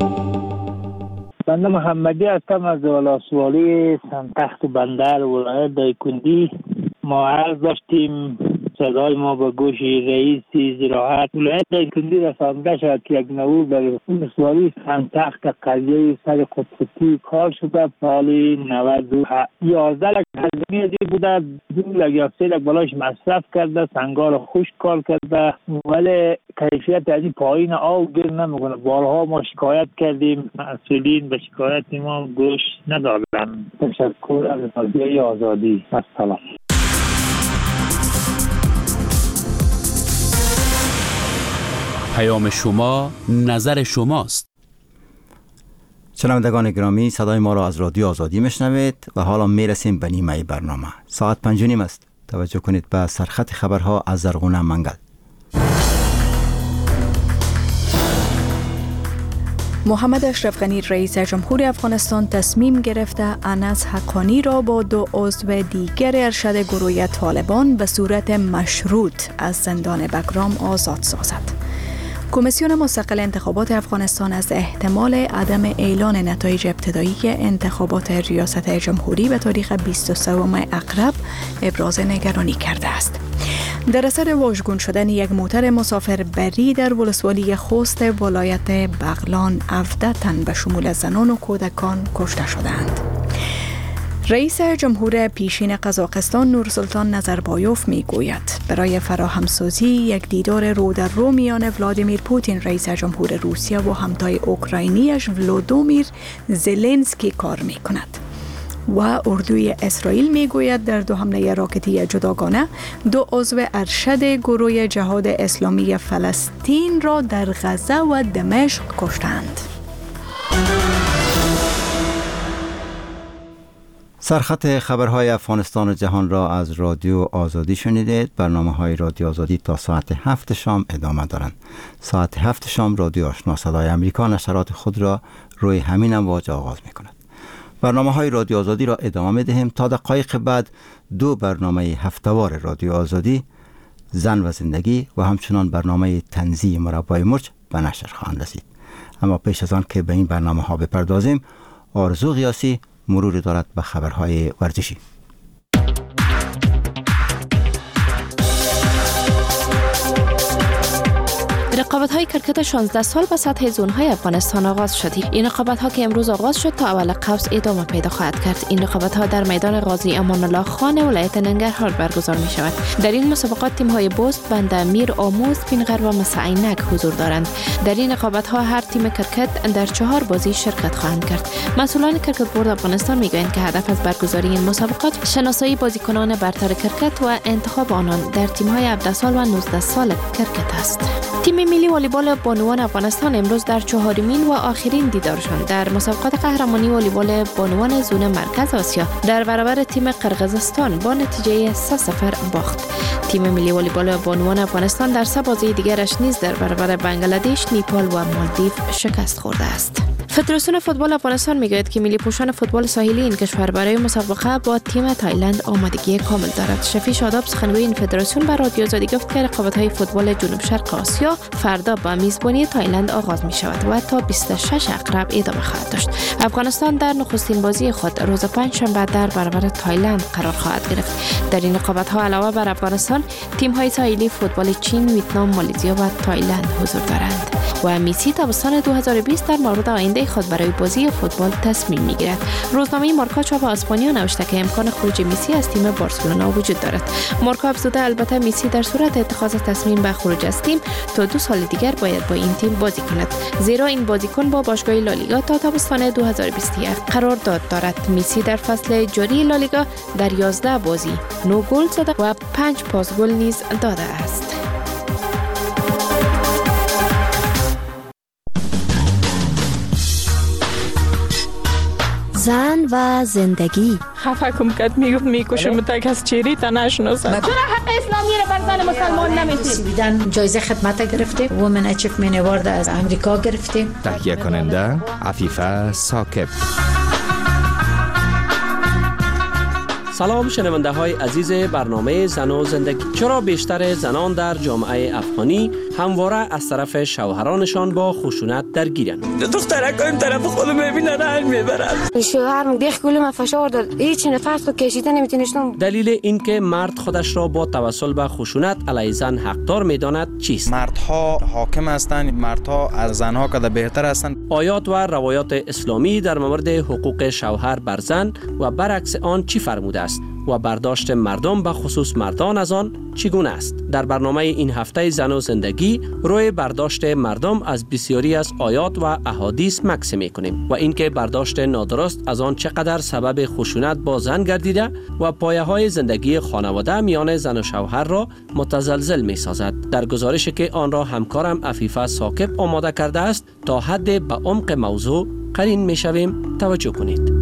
بنده محمدی هستم از ولسوالی سنتخت بندر ولایت دایکنډي. ما عرض داشتیم صدای ما به گوش رئیس زراعت ولایت دایکنډي رسانده شد که یک نوور در ولسوالی سنتخت قضیه سر خودکشی کار شده. سال نود و یازده لک هزینه دی بوده، دو لک یا سه لک بالاش مصرف کرده، سنگار خشک کار کرده ولی کیفیت از این پایین آب گیر نمیکنه. بارها ما شکایت کردیم، مسئولین به شکایت ما گوش ندادن. تشکر از قضیه آزادی. السلام. پیام شما نظر شماست. شنوندگان گرامی، صدای ما را از رادیو آزادی میشنوید و حالا میرسیم به نیمه برنامه. ساعت پنج و نیم است. توجه کنید به سرخط خبرها از زرغون منگل. محمد اشرف غنی رئیس جمهور افغانستان تصمیم گرفته انس حقانی را با دو عضو دیگر ارشد گروه طالبان به صورت مشروط از زندان بگرام آزاد سازد. کمیسیون مستقل انتخابات افغانستان از احتمال عدم اعلان نتایج ابتدایی انتخابات ریاست جمهوری به تاریخ بیست و سوم اقرب ابراز نگرانی کرده است. در اثر واژگون شدن یک موتر مسافربری در ولسوالی خوست ولایت بغلان هفده تن به شمول زنان و کودکان کشته شدند. رئیس جمهور پیشین قزاقستان نورسلطان نظربایوف میگوید برای فراهمسازی یک دیدار رو در رو میان ولادیمیر پوتین رئیس جمهور روسیه و همتای اوکراینیش ولودیمیر زلنسکی کار می کند. و اردوی اسرائیل میگوید در دو حمله راکتی جداگانه دو عضو ارشد گروه جهاد اسلامی فلسطین را در غزه و دمشق کشتند. سرخط خبرهای افغانستان و جهان را از رادیو آزادی شنیدید. برنامه های رادیو آزادی تا ساعت هفت شام ادامه دارند. ساعت هفت شام رادیو آشنا صدای امریکا نشرات خود را روی همین امواج آغاز می کند. برنامه های رادیو آزادی را ادامه می دهیم. تا دقایق بعد دو برنامه هفته‌وار رادیو آزادی، زن و زندگی و همچنان برنامه طنزی مربای مرچ به نشر خواهند رسید. اما پیش از آن که به این برنامه ها بپردازیم، آرزو قیاسی مرور دارد به خبرهای ورزشی. رقابت‌های کرکت شانزده سال به سطح زون‌های افغانستان آغاز شد. این رقابت‌ها که امروز آغاز شد تا اول قوس ادامه پیدا خواهد کرد. این رقابت‌ها در میدان قاضی امان الله خان ولایت ننگرهار برگزار می‌شود. در این مسابقات تیم‌های بست، بند امیر، آموز، پینغر و مسعینک حضور دارند. در این رقابت‌ها هر تیم کرکت در چهار بازی شرکت خواهند کرد. مسئولان کرکت بورد افغانستان می‌گویند که هدف از برگزاری این مسابقات شناسایی بازیکنان برتر کرکت و انتخاب آنان در تیم‌های هفده سال و نوزده سال کرکت است. تیم ملی والیبال بانوان افغانستان امروز در چهارمین و آخرین دیدارشان در مسابقات قهرمانی والیبال بانوان زون مرکز آسیا در برابر تیم قرقیزستان با نتیجه سه صفر باخت. تیم ملی والیبال بانوان افغانستان در سه بازی دیگرش نیز در برابر بنگلادش، نیپال و مالدیو شکست خورده است. فدراسیون فوتبال افغانستان میگوید که ملی پوشان فوتبال ساحلی این کشور برای مسابقه با تیم تایلند آمادگی کامل دارد. شفیع شاداب سخنگوی این فدراسیون بر رادیو آزادی گفت که رقابت‌های فوتبال جنوب شرق آسیا فردا با میزبانی تایلند آغاز می شود و تا بیست و شش اقرب ادامه خواهد داشت. افغانستان در نخستین بازی خود روز پنجشنبه در برابر تایلند قرار خواهد گرفت. در این رقابت‌ها علاوه بر افغانستان تیم‌های ساحلی فوتبال چین، ویتنام، مالزی و تایلند حضور دارند. و میسی تابستان دو هزار و بیست در مورد آینده خود برای بازی فوتبال تصمیم میگیرد. روزنامه مارکا چاپ اسپانیا نوشته که امکان خروج میسی از تیم بارسلونا وجود دارد. مارکا افزوده البته میسی در صورت اتخاذ تصمیم به خروج از تیم تا دو سال دیگر باید با این تیم بازی کند، زیرا این بازیکن با باشگاه لالیگا تا تابستان دو هزار و بیست و یک قرارداد دارد. میسی در فصل جاری لالیگا در یازده بازی نه گل زده و پنج پاس گل نیز داده است. زن و زندگی. خفه کم کد میگفت میکشم تک از چیری تا نشناسم. چرا حق اسلامی رو بر زن مسلمان نمیدید؟ بیدن جایزه خدمت گرفتیم، وومن اچیومنت اوارد از امریکا گرفتیم. تهیه کننده عفیفه ساکب. سلام شنونده های عزیز برنامه زن و زندگی. چرا بیشتر زنان در جامعه افغانی همواره از طرف شوهرانشان با خشونت درگیرند؟ دخترک این طرف خودم میبینن رنج میبرن. شوهرم دیگه کلی ما فشار داد، هیچ نفس رو کشیده نمیتونستم. دلیل اینکه مرد خودش را با توسل به خشونت علیه زن حقدار میداند چیست؟ مردها حاکم هستند، مردها از زنها کده بهتر هستند. آیات و روایات اسلامی در مورد حقوق شوهر بر زن و برعکس آن چی فرموده است و برداشت مردم به خصوص مردان از آن چگونه است؟ در برنامه این هفته زن و زندگی روی برداشت مردم از بسیاری از آیات و احادیث مکس میکنیم و اینکه برداشت نادرست از آن چقدر سبب خشونت با زن گردیده و پایه های زندگی خانواده میان زن و شوهر را متزلزل می سازد. در گزارشی که آن را همکارم عفیفه ثاقب آماده کرده است تا حد به عمق موضوع قرین می شویم. توجه کنید.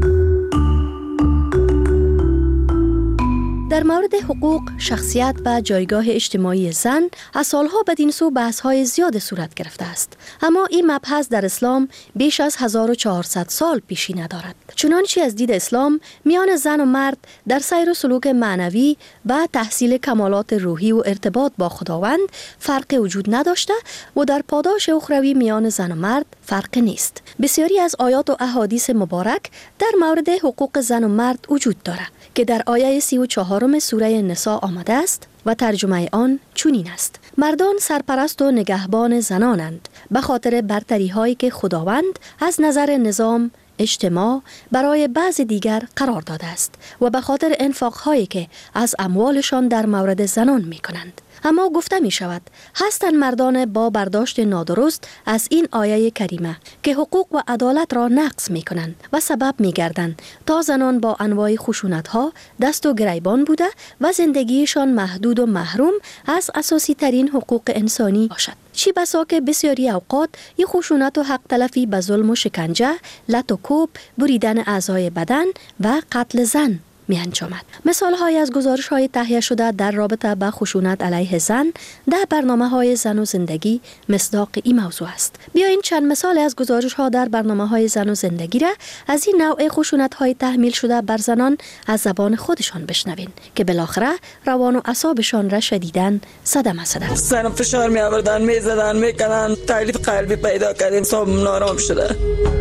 در مورد حقوق، شخصیت و جایگاه اجتماعی زن از سالها بدین سو بحث‌های زیاد صورت گرفته است. اما این مبحث در اسلام بیش از هزار و چهارصد سال پیشینه دارد. چنانچه از دید اسلام میان زن و مرد در سیر و سلوک معنوی و تحصیل کمالات روحی و ارتباط با خداوند فرق وجود نداشته و در پاداش اخروی میان زن و مرد فرق نیست. بسیاری از آیات و احادیث مبارک در مورد حقوق زن و مرد وجود دارد که در آیه سی و چهارم سوره نساء آمده است و ترجمه آن چنین است: مردان سرپرست و نگهبان زنانند به خاطر برتری هایی که خداوند از نظر نظام اجتماع برای بعض دیگر قرار داده است و به خاطر انفاق هایی که از اموالشان در مورد زنان می کنند. اما گفته می شود هستند مردان با برداشت نادرست از این آیه کریمه که حقوق و عدالت را نقض می کنند و سبب می گردند تا زنان با انواع خشونت ها دست و گریبان بوده و زندگیشان محدود و محروم از اساسی ترین حقوق انسانی باشد. چی بسا که بسیاری اوقات این خشونت و حق تلفی به ظلم و شکنجه، لط و کوب، بریدن اعضای بدن و قتل زن می انجامد. مثال های از گزارش های تهیه شده در رابطه با خشونت علیه زن در برنامه های زن و زندگی مصداق این موضوع است. بیاین چند مثال از گزارش ها در برنامه های زن و زندگی را از این نوع خشونت های تحمیل شده بر زنان از زبان خودشان بشنوین که بالاخره روان و اعصابشان را شدیداً صدمه زده. سرم فشار می آوردن، می زدن، می کنن، تکلیف قلبی پیدا کردیم، صاحب نارام شده.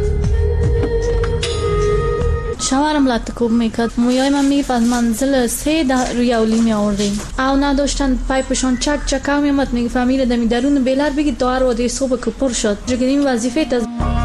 شوهرم لطکوب میکرد. مویای من میگفت از منزل سه ده روی اولی می آوردیم او نداشتن پایپشان چک چک هم میامد میگفت امیر دمی درون بیلر بگید دار و دی صبح که پر شد جگه این وظیفه از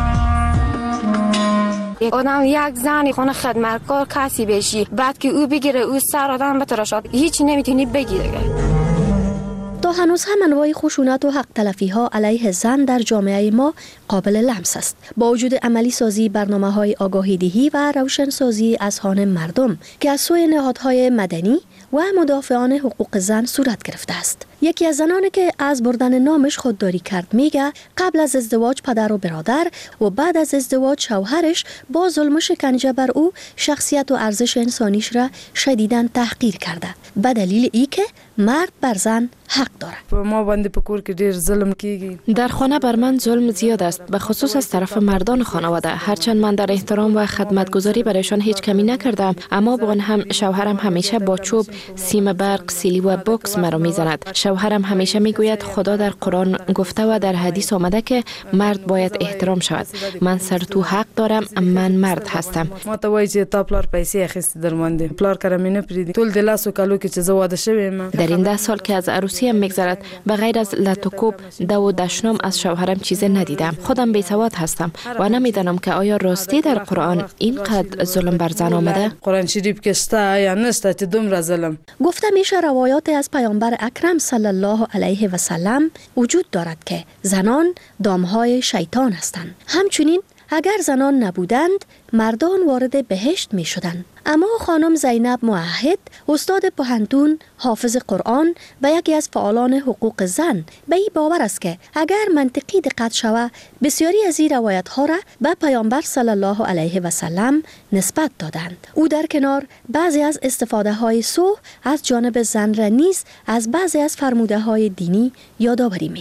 آدم یک زنی خونه خدمتکار کسی بشی بعد که او بگیره او سر آدم بتراشد هیچی نمیتونی بگیره. تا هنوز هم انواع خشونت و حق تلفی ها علیه زن در جامعه ما قابل لمس است. با وجود عملی سازی برنامه های آگاهی دهی و روشن سازی اذهان مردم که از سوی نهادهای مدنی و مدافعان حقوق زن صورت گرفته است. یکی از زنانی که از بردن نامش خودداری کرد میگه قبل از ازدواج پدر و برادر و بعد از ازدواج شوهرش با ظلم و شکنجه بر او شخصیت و ارزش انسانیش را شدیداً تحقیر کرده به دلیل ای که مرد بر زن حق داره. ما باندې په کور کې ډیر ظلم کیږي. در خانه بر من ظلم زیاد است به خصوص از طرف مردان خانواده. هرچند من در احترام و خدمتگزاری برایشان هیچ کمی نکردم اما با آن هم شوهرم همیشه با چوب، سیم برق، سیلی و بوکس مرا میزند. شوهرم همیشه میگوید خدا در قرآن گفته و در حدیث آمده که مرد باید احترام شود. من سر تو حق دارم، من مرد هستم. ما ته وایي چې تا پلار پیسې اخیستې درماندې پلار کړه مې نه پریدي ټول د لاسو کالو کې چې زه واده شوم. در این ده سال که از عروسی هم میگذرد به غیر از لط و کوب دو و دشنام از شوهرم چیز ندیدم. خودم بیسواد هستم و نمیدانم که آیا راستی در قرآن اینقدر ظلم بر زن آمده؟ قرآن شریف که ستا یا نسته چې دومره ظلم. گفته میشه روایات از پیامبر اکرم صلی الله علیه و سلم وجود دارد که زنان دامهای شیطان هستند. همچنین اگر زنان نبودند مردان وارد بهشت می شدند. اما خانم زینب موحد استاد پوهنتون، حافظ قرآن و یکی از فعالان حقوق زن به این باور است که اگر منطقی دقت شود بسیاری از این روایت ها را به پیامبر صلی الله علیه و سلم نسبت دادند. او در کنار بعضی از استفاده های سوء از جانب زن را نیز از بعضی از فرموده های دینی یادآوری می کند.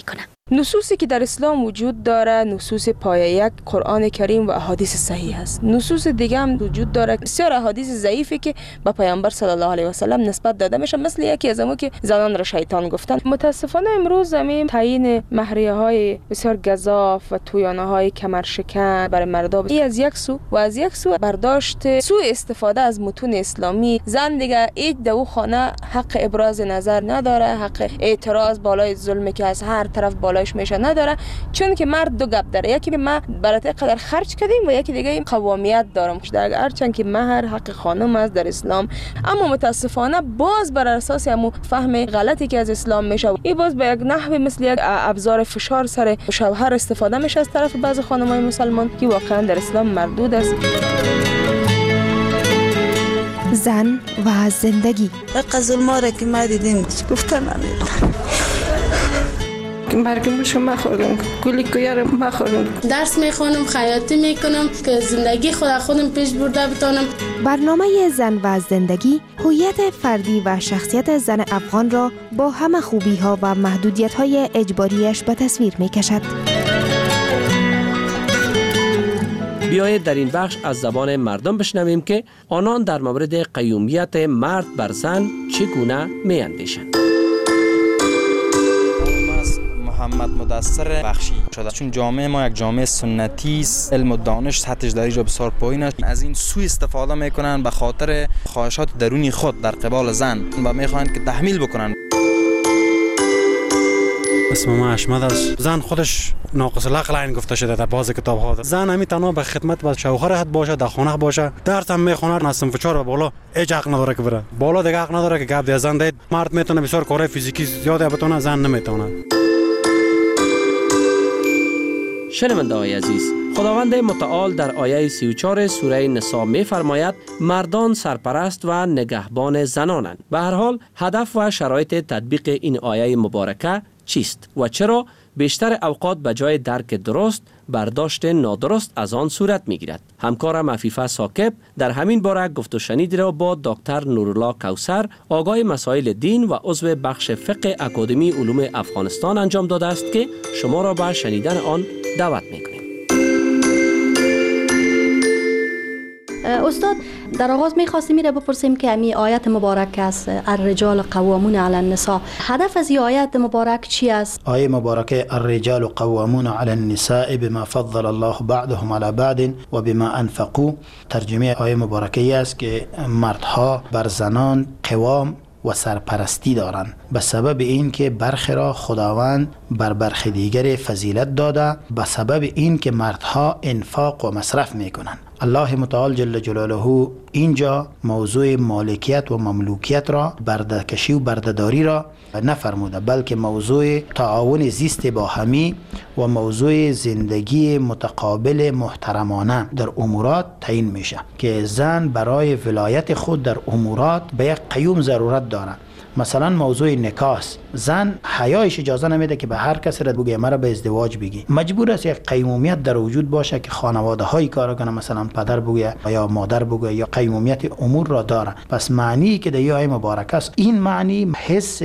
نصوصی که در اسلام وجود داره نصوص پایه یک قرآن کریم و احادیث صحیح است. نصوص دیگه هم وجود داره بسیار احادیث ضعیفی که به پیامبر صلی الله علیه و سلم نسبت داده میشه، مثل یکی از اونها که زنان را شیطان گفتن. متاسفانه امروز زمین تعیین مهریه های بسیار گزاف و تویانه های کمرشکن برای مردان این از یک سو و از یک سو برداشت سوء استفاده از متون اسلامی. زن دیگه هیچ دو خانه حق ابراز نظر نداره، حق اعتراض بالای ظلمی که از هر طرف بالایش میشه نداره، چون که مرد دو گپ داره، یکی ما برات قدر خرج کردیم و یکی دیگه قوامیت دارم. هرچند که مهر حق خانم است در اسلام، اما متاسفانه باز بر اساس همون فهم غلطی که از اسلام میشه این باز به یک نحوی مثل یک ابزار فشار سر شوهر استفاده میشه از طرف بعضی خانم‌های مسلمان که واقعا در اسلام مردود است. زن و زندگی قزل را که ما دیدیم گفتن مرگم بشم مخورم گلی کویارم مخورم درس میخونم خیاطی میکنم که زندگی خود خودم پیش برده بتونم. برنامه زن و زندگی هویت فردی و شخصیت زن افغان را با همه خوبی ها و محدودیت های اجباریش به تصویر میکشد. بیایید در این بخش از زبان مردم بشنویم که آنان در مورد قیومیت مرد بر زن چگونه میاندیشند. محمد مدثر بخشی شده، چون جامعه ما یک جامعه سنتی است، علم و دانش سطحش در اینجا بسیار پایین است. از این سوء استفاده میکنن به خاطر خواهشات درونی خود در قبال زن و میخواهند که تحمیل بکنن. اسم ما احمد است. زن خودش ناقص العقل این گفته شده در بعضی کتاب ها. زن همین تنها به خدمت به شوهر حد باشه، در خانه باشه، درس هم میخونه، از صنف چهار به بالا هیچ حق نداره که بره. بالا دیگه حق نداره که گپ ده زن دید. مرد میتونه بسیار کارهای فیزیکی زیاد بتونه، زن نمیتونه. شنونده های عزیز، خداوند متعال در آیه سی و چهار سوره نساء می فرماید مردان سرپرست و نگهبان زنانند. به هر حال هدف و شرایط تطبیق این آیه مبارکه چیست و چرا بیشتر اوقات به جای درک درست برداشت نادرست از آن صورت می گیرد؟ همکارم عفیفه ثاقب در همین باره گفت و شنیدی را با دکتر نورالله کوثر، آگاه مسائل دین و عضو بخش فقه اکادمی علوم افغانستان انجام داده است که شما را به شنیدن آن دعوت می کنیم. استاد در آغاز می‌خواستیم میره بپرسیم که امی آیت مبارک است الرجال قوامون علی النساء، هدف از این آیت مبارک چی است؟ آیه مبارکه الرجال قوامون علی النساء بما فضل الله بعضهم علی بعض و بما انفقوا، ترجمه آیه مبارکه است که مردها بر زنان قوام و سرپرستی دارند به سبب این که برخی را خداوند بر برخی دیگر فضیلت داده، به سبب این که مردها انفاق و مصرف میکنند. الله متعال جل جلاله اینجا موضوع مالکیت و مملوکیت را، بردهکشی و بردهداری را نفرموده، بلکه موضوع تعاون زیست باهمی و موضوع زندگی متقابل محترمانه در امورات تعیین میشه که زن برای ولایت خود در امورات به یک قیوم ضرورت دارد. مثلا موضوع نکاح، زن حیایش اجازه نمیده که به هر کسی را بگه مرا به ازدواج بگی، مجبور است یک قیمومیت در وجود باشه که خانواده های کار کنه، مثلا پدر بگه یا مادر بگه، یا قیمومیت امور را داره. پس معنی که در این آیه مبارک است این معنی حس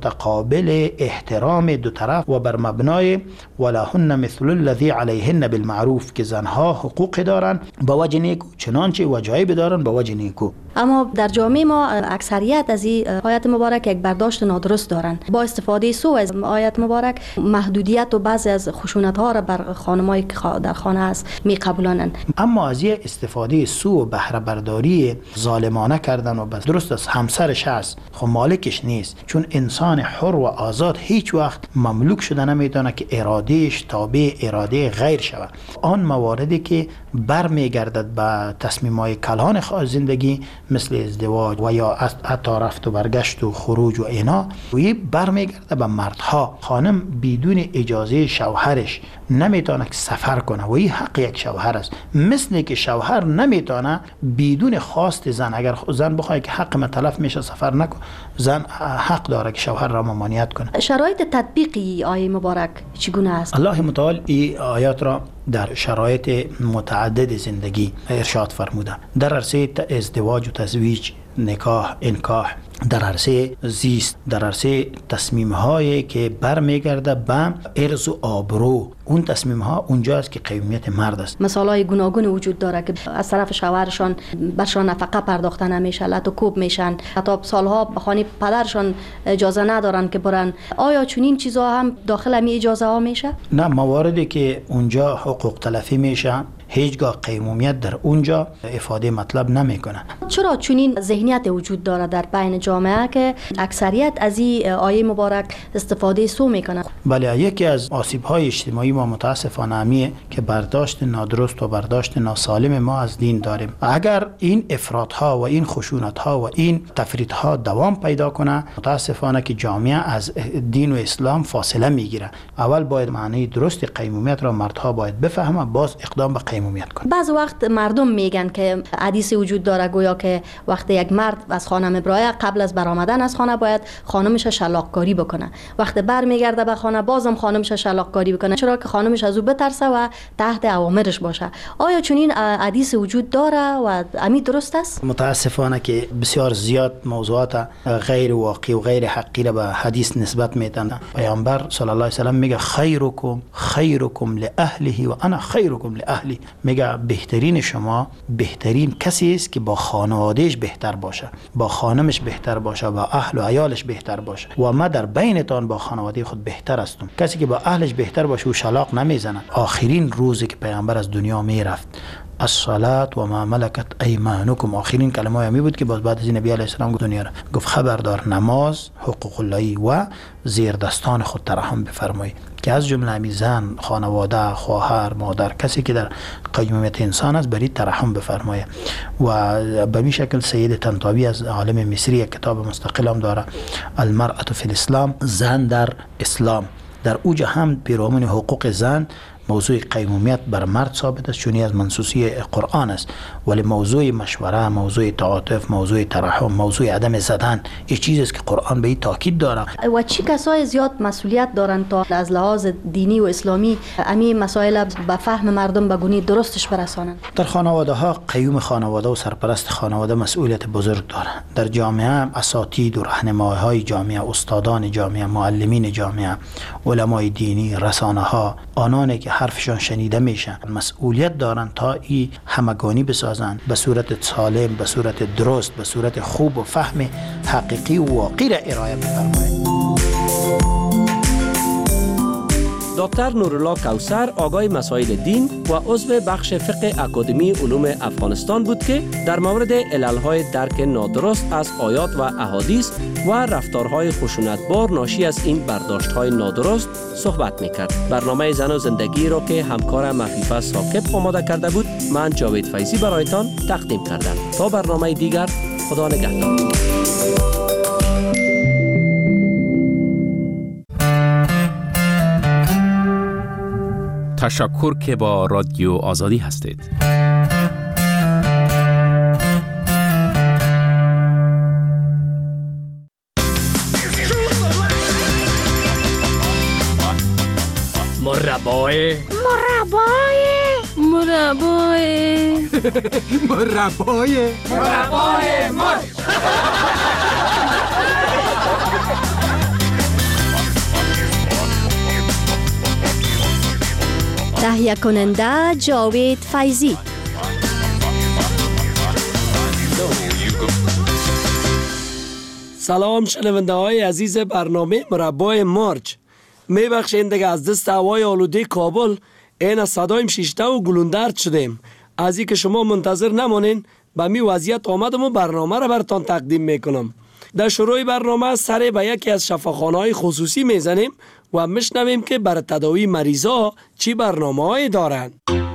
متقابل احترام دو طرف و بر مبنای ولهن مثل الذی علیهن بالمعروف که زنها حقوق دارن به وجه نیکو چنانچه وجایب دارن به وجه نیکو. اما در جامعه ما اکثریت از این آیت مبارک یک برداشت نادرست دارند. با استفاده سو از آیت مبارک محدودیت و بعضی از خشونت ها را بر خانمایی که در خانه است می قبولانند. اما از این استفاده سو و بهره برداری ظالمانه کردن و بس درست است همسرش است خب مالکش نیست، چون انسان حر و آزاد هیچ وقت مملوک شده نمیتونه که ارادهش تابع اراده غیر شود. آن مواردی که برمیگردد به تصمیم‌های کلان زندگی مثل ازدواج و یا حتی رفت و برگشت و خروج و اینا وی برمیگرده به مردها. خانم بدون اجازه شوهرش نمیتونه که سفر کنه و این حق یک شوهر است، مثل که شوهر نمیتونه بدون خواست زن، اگر زن بخواد که حق من تلف میشه سفر نکنه، زن حق داره که شوهر را ممانعت کنه. شرایط تطبیقی آیه مبارک چگونه است؟ الله متعال این آیات را در شرایط متعدد زندگی ارشاد فرموده. در عرصه ازدواج و تزویج نکاح، انکاح، در عرصه زیست، در عرصه تصمیم هایی که برمیگرده به ارز و آبرو، اون تصمیم ها اونجاست که قیمت مرد است. مثال های گوناگون وجود داره که از طرف شوهرشان برشان نفقه پرداخته نمیشه، لطو کوب میشن، حتی سالها به خانه پدرشان اجازه ندارن که برن. آیا چنین چیزها هم داخل امی اجازه ها میشه؟ نه، مواردی که اونجا حقوق تلفی میشه هیچگاه قیمومیت در اونجا افاده مطلب نمیکنه. چرا چنین ذهنیت وجود داره در بین جامعه که اکثریت از این آیه مبارک استفاده سو میکنه؟ بله، یکی از آسیب های اجتماعی ما متاسفانه همیه که برداشت نادرست و برداشت ناسالم ما از دین داریم. اگر این افراط ها و این خشونت ها و این تفریط ها دوام پیدا کنه، متاسفانه که جامعه از دین و اسلام فاصله میگیره. اول باید معنی درست قیمومیت را مردها باید بفهمه، باز اقدام به قیمومیت کنه. بعض وقت مردم میگن که حدیث وجود داره گویا که وقتی یک مرد از خانه میبره قبل از برآمدن از خانه باید خانمش شلاقکاری بکنه، وقتی برمیگرده به خانه بازم خانمش شلاقکاری بکنه، چرا که خانمش از او بترسه و تحت اوامرش باشه. آیا چنین حدیث وجود داره و امی درست است؟ متاسفانه که بسیار زیاد موضوعات غیر واقعی و غیر حقیقی به حدیث نسبت میدن. پیامبر صلی الله علیه و سلم میگه خیرکم خیرکم لاهله و انا خیرکم لاهلی. میگه بهترین شما بهترین کسی است که با خانوادهش بهتر باشه، با خانمش بهتر باشه، با اهل و عیالش بهتر باشه و ما در بینتان با خانواده خود بهتر هستم. کسی که با اهلش بهتر باشه و شلاق نمیزنه. آخرین روزی که پیامبر از دنیا میرفت الصلاة و ما ملکت ایمانکم، آخرین کلمه همی بود که باز بعد از نبی علیه السلام دنیا را گفت خبردار نماز، حقوق اللهی و زیر دستان خود ترحم بفرمایید، که از جمله همی زن، خانواده، خواهر، مادر، کسی که در قیمومیت انسان است بری ترحم بفرمایید. و به این شکل سید طنطاوی از عالم مصری یک کتاب مستقل هم داره، المرأة فی الاسلام، زن در اسلام. در اوجه هم پیرامون حقوق زن موضوع قیمومیت بر مرد ثابت است، چون از منصوصی قرآن است، ولی موضوع مشوره، موضوع تعاطف، موضوع ترحم، موضوع عدم زدن این چیزی است که قرآن به این تاکید داره. و چی کسای زیاد مسئولیت دارن تا از لحاظ دینی و اسلامی امی مسائل به فهم مردم به گونه درستش برسانن؟ در خانواده ها قیوم خانواده و سرپرست خانواده مسئولیت بزرگ داره. در جامعه اساتید و راهنمایهای جامعه، استادان جامعه، معلمین جامعه، علمای دینی، رسانه ها، آنانی که حرفشان شنیده میشن مسئولیت دارن تا این همگانی بسازن به صورت سالم، به صورت درست، به صورت خوب و فهم حقیقی و واقعی را ارائه بفرمایند. دکتر نورالله کوثر آگاه مسائل دین و عضو بخش فقه اکادمی علوم افغانستان بود که در مورد عللهای درک نادرست از آیات و احادیث و رفتارهای خشونتبار ناشی از این برداشت‌های نادرست صحبت می‌کرد. برنامه زن و زندگی را که همکار مفیفه ثاقب آماده کرده بود، من جاوید فیضی برایتان تقدیم کردم. تا برنامه دیگر، خدا نگهدار. تشکر که با رادیو آزادی هستید. مربای مربای مربای مربای مربای مار تهیه کننده جاوید فیضی. سلام شنونده های عزیز برنامه مربای مارچ. میبخشین دیگه از دست هوای آلوده کابل این صدایم شیشته و گلوندرد شدیم. از این که شما منتظر نمانین به می وضعیت آمدم و برنامه را برتان تقدیم میکنم. در شروع برنامه سر به یکی از شفاخانه‌های خصوصی میزنیم و میشنویم که بر تداوی مریضا چی برنامه‌ای دارند.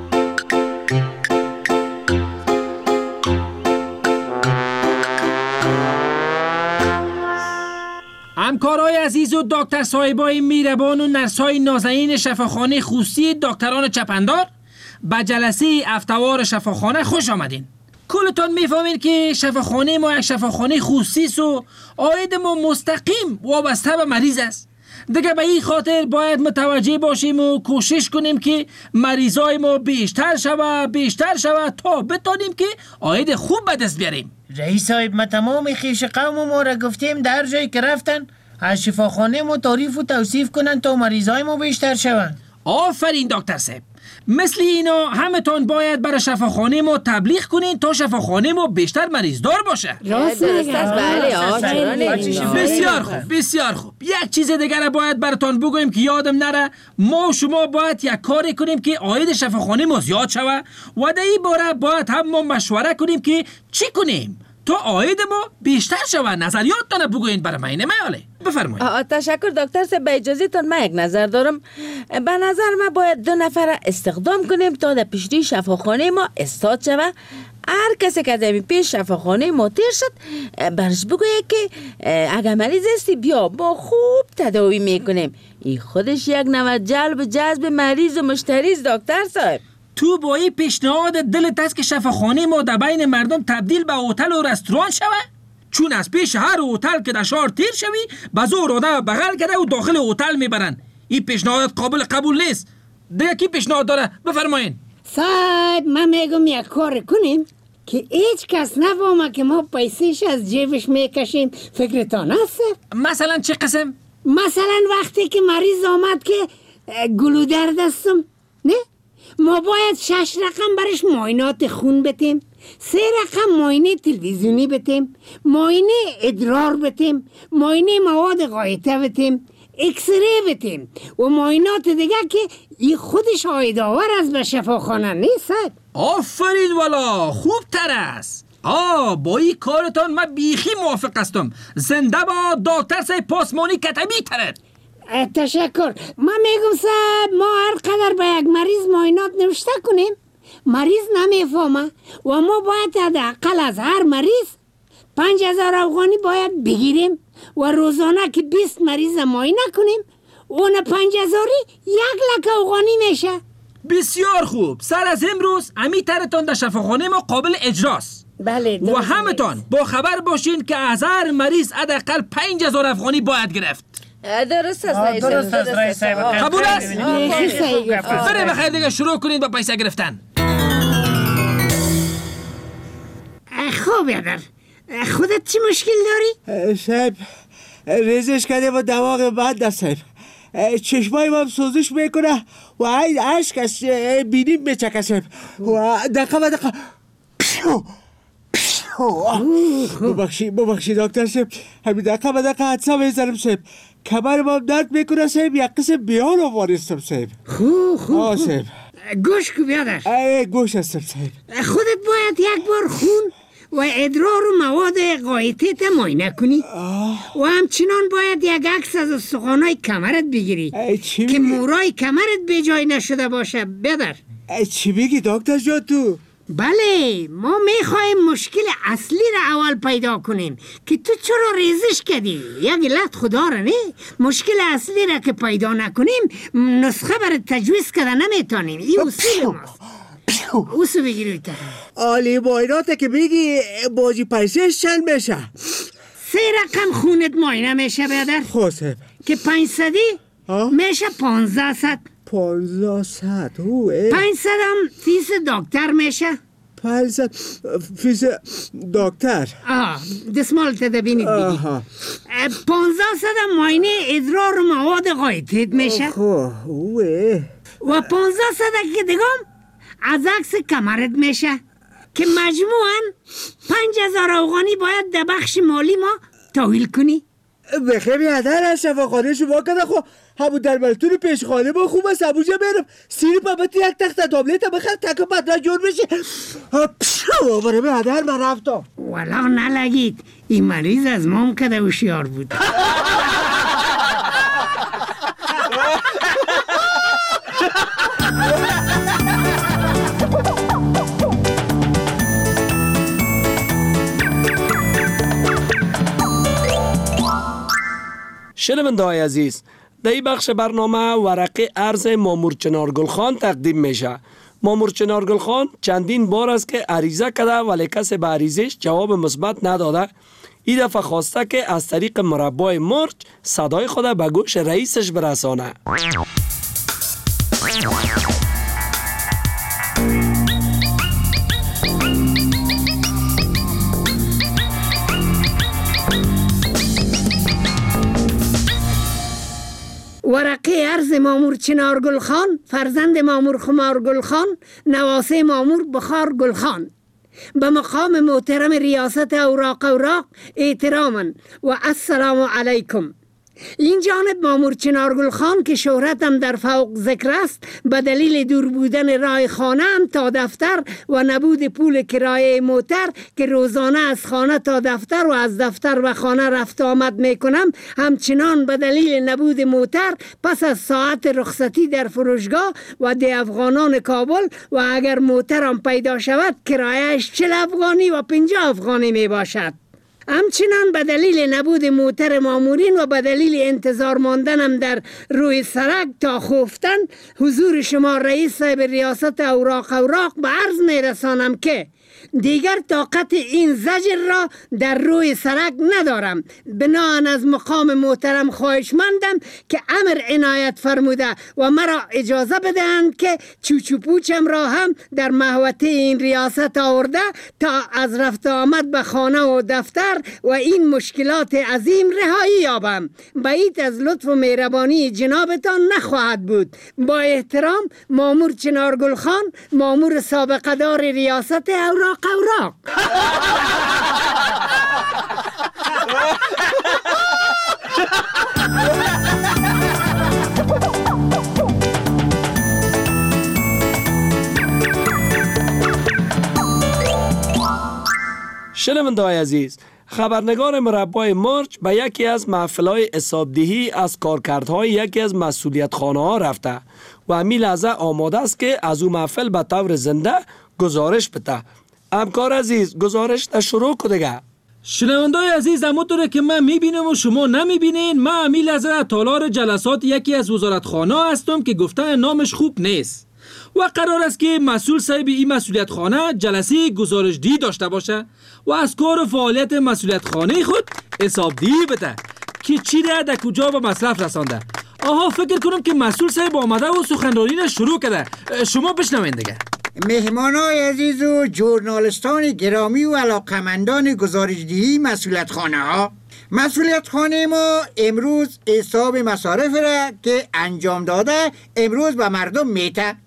همکارای عزیز و دکتر صاحبای میربان و نرسای نازنین شفاخانه خصوصی دکتران چپندار، به جلسه افتوار شفاخانه خوش آمدین. کلتون میفهمین که شفاخانه ما یک شفاخانه خصوصی است و عاید ما مستقیم وابسته به مریض است. دیگه به این خاطر باید متوجه باشیم و کوشش کنیم که مریضای ما بیشتر شوه بیشتر شوه تا بتانیم که عاید خوب به دست بیاریم. رئیس صاحب، ما تمام خیش قوم ما را گفتیم در جایی که رفتن از شفاخانه ما تعریف و توصیف کنن تا مریضای ما بیشتر شون. آفرین دکتر صاحب. مثل اینا همه تان باید برای شفاخانه ما تبلیغ کنین تا شفاخانه ما بیشتر مریض دار باشه. راست بله. بسیار خوب بسیار خوب. یک چیز دیگر باید براتان بگویم که یادم نره. ما و شما باید یک کاری کنیم که عاید شفاخانه ما زیاد شوه و در این باره باید هم ما مشوره کنیم که چی کنیم تا عاید ما بیشتر شوه. نظریاتتان بگوین برای من نمیاله. بفرمایید. تشکر دکتر صاحب. به اجازه تان من یک نظر دارم. به نظر من باید دو نفر استخدام کنیم تا در پیشری شفاخانه ما استاد شوه. هر کسی که در پیش شفاخانه ما تیر شد برش بگویه که اگر مریض هستی بیا ما خوب تداوی میکنیم. این خودش یک نوع جلب جذب مریض و مشتری است دکتر صاحب. تو با این پیشنهاد دلت است که شفاخانه ما در بین مردم تبدیل به هتل و رستوران شوه؟ چون از پیش هر هتل که در شهر تیر شوی به زور آدم بغل کرده و داخل هتل میبرن. این پیشنهاد قابل قبول نیست. دیگه کی پیشنهاد داره؟ بفرمایین. صاحب من میگم یک کار کنیم که هیچ کس نفهمه که ما پیسیش از جیبش میکشیم. فکرتان هست؟ مثلا چه قسم؟ مثلا وقتی که مریض آمد که گلودر دستم نه؟ ما باید شش رقم برش معاینات خون بتیم، سه رقم معاینه تلویزیونی بتیم، معاینه ادرار بتیم، معاینه مواد غایطه بتیم، اکس ری بتیم و معاینات دیگه که این خودش عایدآور از به شفاخانه نیست. آفرین والا خوب تر است. آه با این کارتان من بیخی موافق هستم. زنده با دکتر صاحب پاسمانی کتبی ترد. تشکر. من میگم صاحب ما هر قدر به یک مریض معاینات نوشته کنیم مریض نمیفهمه و ما باید حداقل از هر مریض پنج هزار افغانی باید بگیریم و روزانه که بیست مریض معاینه کنیم اون پنج هزاری یک لک افغانی میشه. بسیار خوب. سر از امروز امی ترتان در شفاخانه ما قابل اجراست. بله. و همه تان با خبر باشین که از هر مریض حداقل پنج هزار افغانی باید گرفت. درست است رئیس صاحب. قبول است؟ بره بخیر دیگه شروع کنید با پیسه گرفتن. خوب یادر خودت چی مشکل داری؟ صاحب ریزش کرده و دماغ بند است صاحب. چشمای من سوزش میکنه و این عشق از بینیم میچکه صاحب و دقیقه و دقیقه پیشو پیشو ببخشی ببخشی دکتر صاحب. همین دقیقه و دقیقه حدثه میزنم صاحب. کمر ما درد میکنه صاحب. یک قسم بیان رو وارستم صاحب. خوب خوب آه صاحب. گوش کو بیادر. ای گوش هستم صاحب. خودت باید یک بار خون و ادرار و مواد غایطه تا معاینه کنی و همچنان باید یک عکس از استخوانای کمرت بگیری که مورای کمرت به جای نشده باشه. بیادر چی بگی دکتر جان تو؟ بله ما میخوایم مشکل اصلی را اول پیدا کنیم که تو چرا ریزش کردی. یک علت خدا را نه. مشکل اصلی را که پیدا نکنیم نسخه برای تجویز کرده نمیتونیم. این اصول ماست. اصول بگیری تا عالی معایناته که بگی باجی پیسهش چند میشه؟ سه رقم خونت معاینه میشه بیادر. خوصب که پنج صدی میشه پانزده صد. پانزده صد اوه پنج صد هم فیس دکتر میشه. پنج صد فیس دکتر. آه دسمال تدبینید بگی. پانزده صد هم معاینه ادرار و مواد غایطه میشه. اوه و پانزده صد که دیگم از عکس کمرت میشه که مجموعاً پنج هزار افغانی باید در بخش مالی ما تحویل کنی. بخیر بیادر از شفاخانه شما کده خو همون در ملتون پیشخانه با خوب است ابوجه برم سیری پابت یک تخت تابلیت بخیر تک و پدر جور بشه. پشو بره بیادر من رفتم. والا نلگید این مریض از مام کده هوشیار بود. شنونده‌های عزیز، در این بخش برنامه ورقه عرض مامور چنار گلخان تقدیم میشه. مامور چنار گلخان چندین بار است که عریضه کرده ولی کسی به عریضش جواب مثبت نداده. این دفعه خواسته که از طریق مربای مرچ صدای خود به گوش رئیسش برسانه. ورقه عرض مامور چنار گلخان، فرزند مامور خمار گلخان، نواسه مامور بخار گلخان. به مقام محترم ریاست اوراق اوراق احتراما و السلام علیکم. این جانب مامور چنارگل خان که شهرتم در فوق ذکر است، به دلیل دور بودن راه خانه هم تا دفتر و نبود پول کرایه موتر که روزانه از خانه تا دفتر و از دفتر و خانه رفت آمد می کنم، همچنان به دلیل نبود موتر پس از ساعت رخصتی در فروشگاه و ده افغانان کابل و اگر موترم پیدا شود کرایهش چل افغانی و پنجاه افغانی می باشد. همچنان به دلیل نبود موتر مامورین و به دلیل انتظار ماندنم در روی سرک تا خفتن، حضور شما رئیس صاحب ریاست اوراق اوراق به عرض می رسانم که دیگر طاقت این زجر را در روی سرک ندارم. بناهن از مقام محترم خواهشمندم که امر عنایت فرموده و مرا اجازه بدهند که چوچو پوچم را هم در محوطه این ریاست آورده تا از رفت آمد به خانه و دفتر و این مشکلات عظیم رهایی یابم. بعید از لطف و مهربانی جنابتان نخواهد بود. با احترام، مامور چنارگل خان، مامور سابقه دار ریاست اوراق اوراق. شنونده‌های عزیز، خبرنگار مربع مرج به یکی از محفل‌های حسابدهی از کارکردهای یکی از مسئولیتخانه‌ها رفته و همین لحظه آماده است که از او محفل به طور زنده گزارش بده. همکار عزیز، گزارش تا شروع کنه. شنونده‌های عزیز، همونطوره که من میبینم و شما نمیبینین، من همین لحظه تالار جلسات یکی از وزارتخانه هستم که گفتن نامش خوب نیست و قرار است که مسئول صاحب این مسئولیت خانه جلسه گزارشدهی داشته باشه و از کار و فعالیت مسئولیت خانه خود حسابدهی بده که چی را در کجا به مصرف رسانده. آها، فکر کنم که مسئول صاحب آمده و سخنرانی شروع کرده. شما بشنوین دیگه. مهمانای عزیز و ژورنالیستان گرامی و علاقمندان گزارشدهی مسئولیت خانه ها، مسئولیت خانه ما امروز حساب مصارف را که انجام داده امروز به مردم میته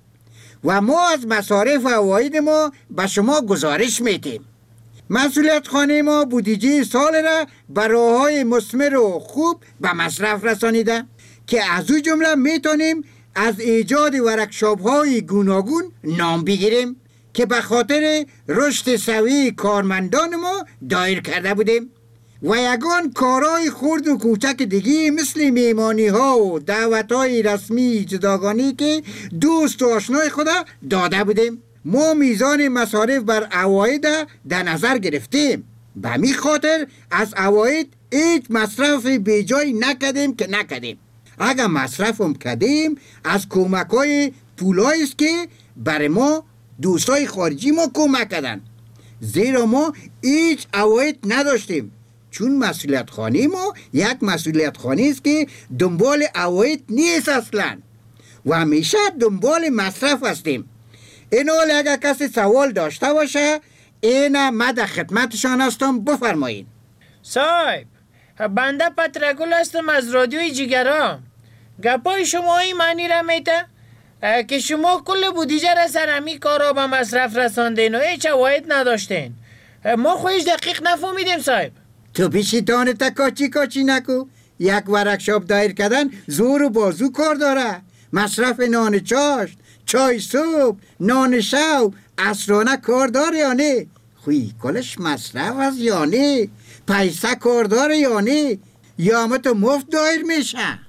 و ما از مصارف و عواید ما به شما گزارش میتیم. مسئولیت خانه ما بودجه سال را به راه‌های مثمر و خوب به مصرف رسانیده که از او جمله میتونیم از ایجاد ورکشاپ های گوناگون نام بگیریم که به خاطر رشد سوی کارمندان ما دایر کرده بودیم و یگان کارهای خرد و کوچک دیگه مثل میمانی ها و دعوت های رسمی جداگانه که دوست و آشنای خدا داده بودیم. ما میزان مصارف بر عواید در نظر گرفتیم، به می خاطر از عواید هیچ مصرف بیجای نکردیم که نکردیم. اگر مصرف هم کردیم از کمک های پول است که برای ما دوستای خارجی ما کمک کردن، زیرا ما هیچ عواید نداشتیم، چون مسئولیت خانه ما یک مسئولیت خانه است که دنبال عواید نیست اصلا و همیشه دنبال مصرف هستیم. این حال اگر کسی سوال داشته باشه این من در خدمتشان هستم، بفرمایید. صاحب، بنده پترگل هستم از رادیوی جگرا. گپای شما این معنی را میته که شما کل بودجه را سر همی کارا به مصرف رساندین و هیچ عواید نداشتین. ما خودش دقیق نفهمیدیم صاحب. تو پیشیتان تا کاچی کاچی نکو. یک ورکشاپ دایر کردن زور و بازو کار داره. مصرف نان چاشت، چای صبح، نان شو، عصرانه کار داره یا نه؟ خوی کلش مصرف از یا نه؟ پیسه کار داره یا نه؟ یا همه تو مفت دایر میشه؟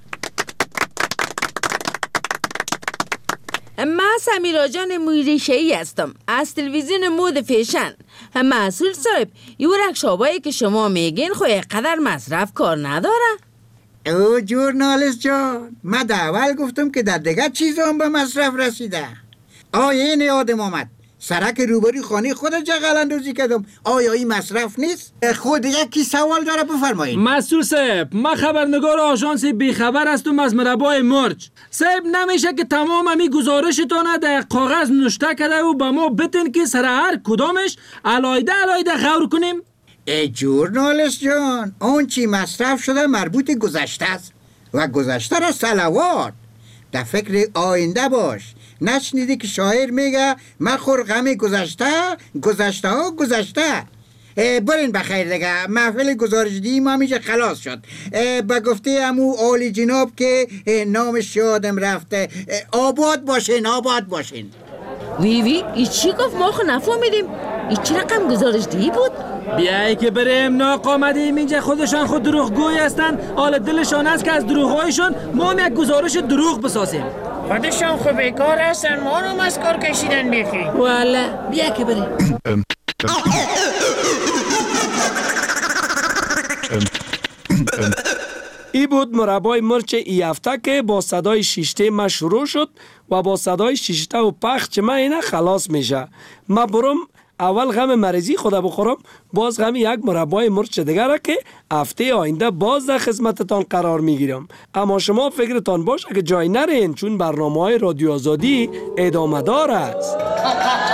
من سمیرا جان مویریشه‌ای هستم از تلویزیون مود فیشن. مسئول صاحب، یه ورکشاپایی که شما میگین خو قدر مصرف کار نداره؟ او جورنالیست جان، من در اول گفتم که در دیگه چیز هم به مصرف رسیده. آیا این یادم آمد سرک روبروی خانه خود جغل اندازی کردم، آیا این مصرف نیست؟ خود یکی سوال داره، بفرمایید. مسئول صاحب، من خبرنگار آژانس بیخبر هستم از مربع مرج. صاحب، نمیشه که تمام همی گزارشتان در کاغذ نوشته کرده و با ما بتن که سر هر کدامش علایده علایده غور کنیم؟ ای جورنالیست جان، اون چی مصرف شده مربوط گذشته است. و گذشته را صلوات. در فکر آینده باش. نشنیدی که شاعر میگه مخور غم گذشته، گذشته ها گذشته. برین بخیر دیگه، محفل گزارشدهی ما میشه خلاص شد. به گفته امو عالی جناب که نامش یادم رفته، آباد باشین آباد باشین. وی وی ای چی گفت؟ ما خو نفهمیدیم. ای چی رقم گزارشدهی بود؟ بیایی که بریم ناق آمدیم اینجا، خودشان خود دروغ گوی هستن. حال دلشان است که از دروغهایشان ما هم یک گزارش دروغ بسازیم. خودشان خو بیکار هستن، ما رو از کار کشیدن بیخی. والا بیا که بریم. ای بود مربای مرچ ای هفته که با صدای شیشته ما شروع شد و با صدای شیشته و پخش ما اینا خلاص میشه. ما برم اول غم مریضی خدا بخورم، باز غم یک مربای مرچ دیگر را که هفته آینده باز در خدمتتان قرار میگیرم. اما شما فکرتان باشه که جای نرین، چون برنامه های رادیو آزادی ادامه دار است.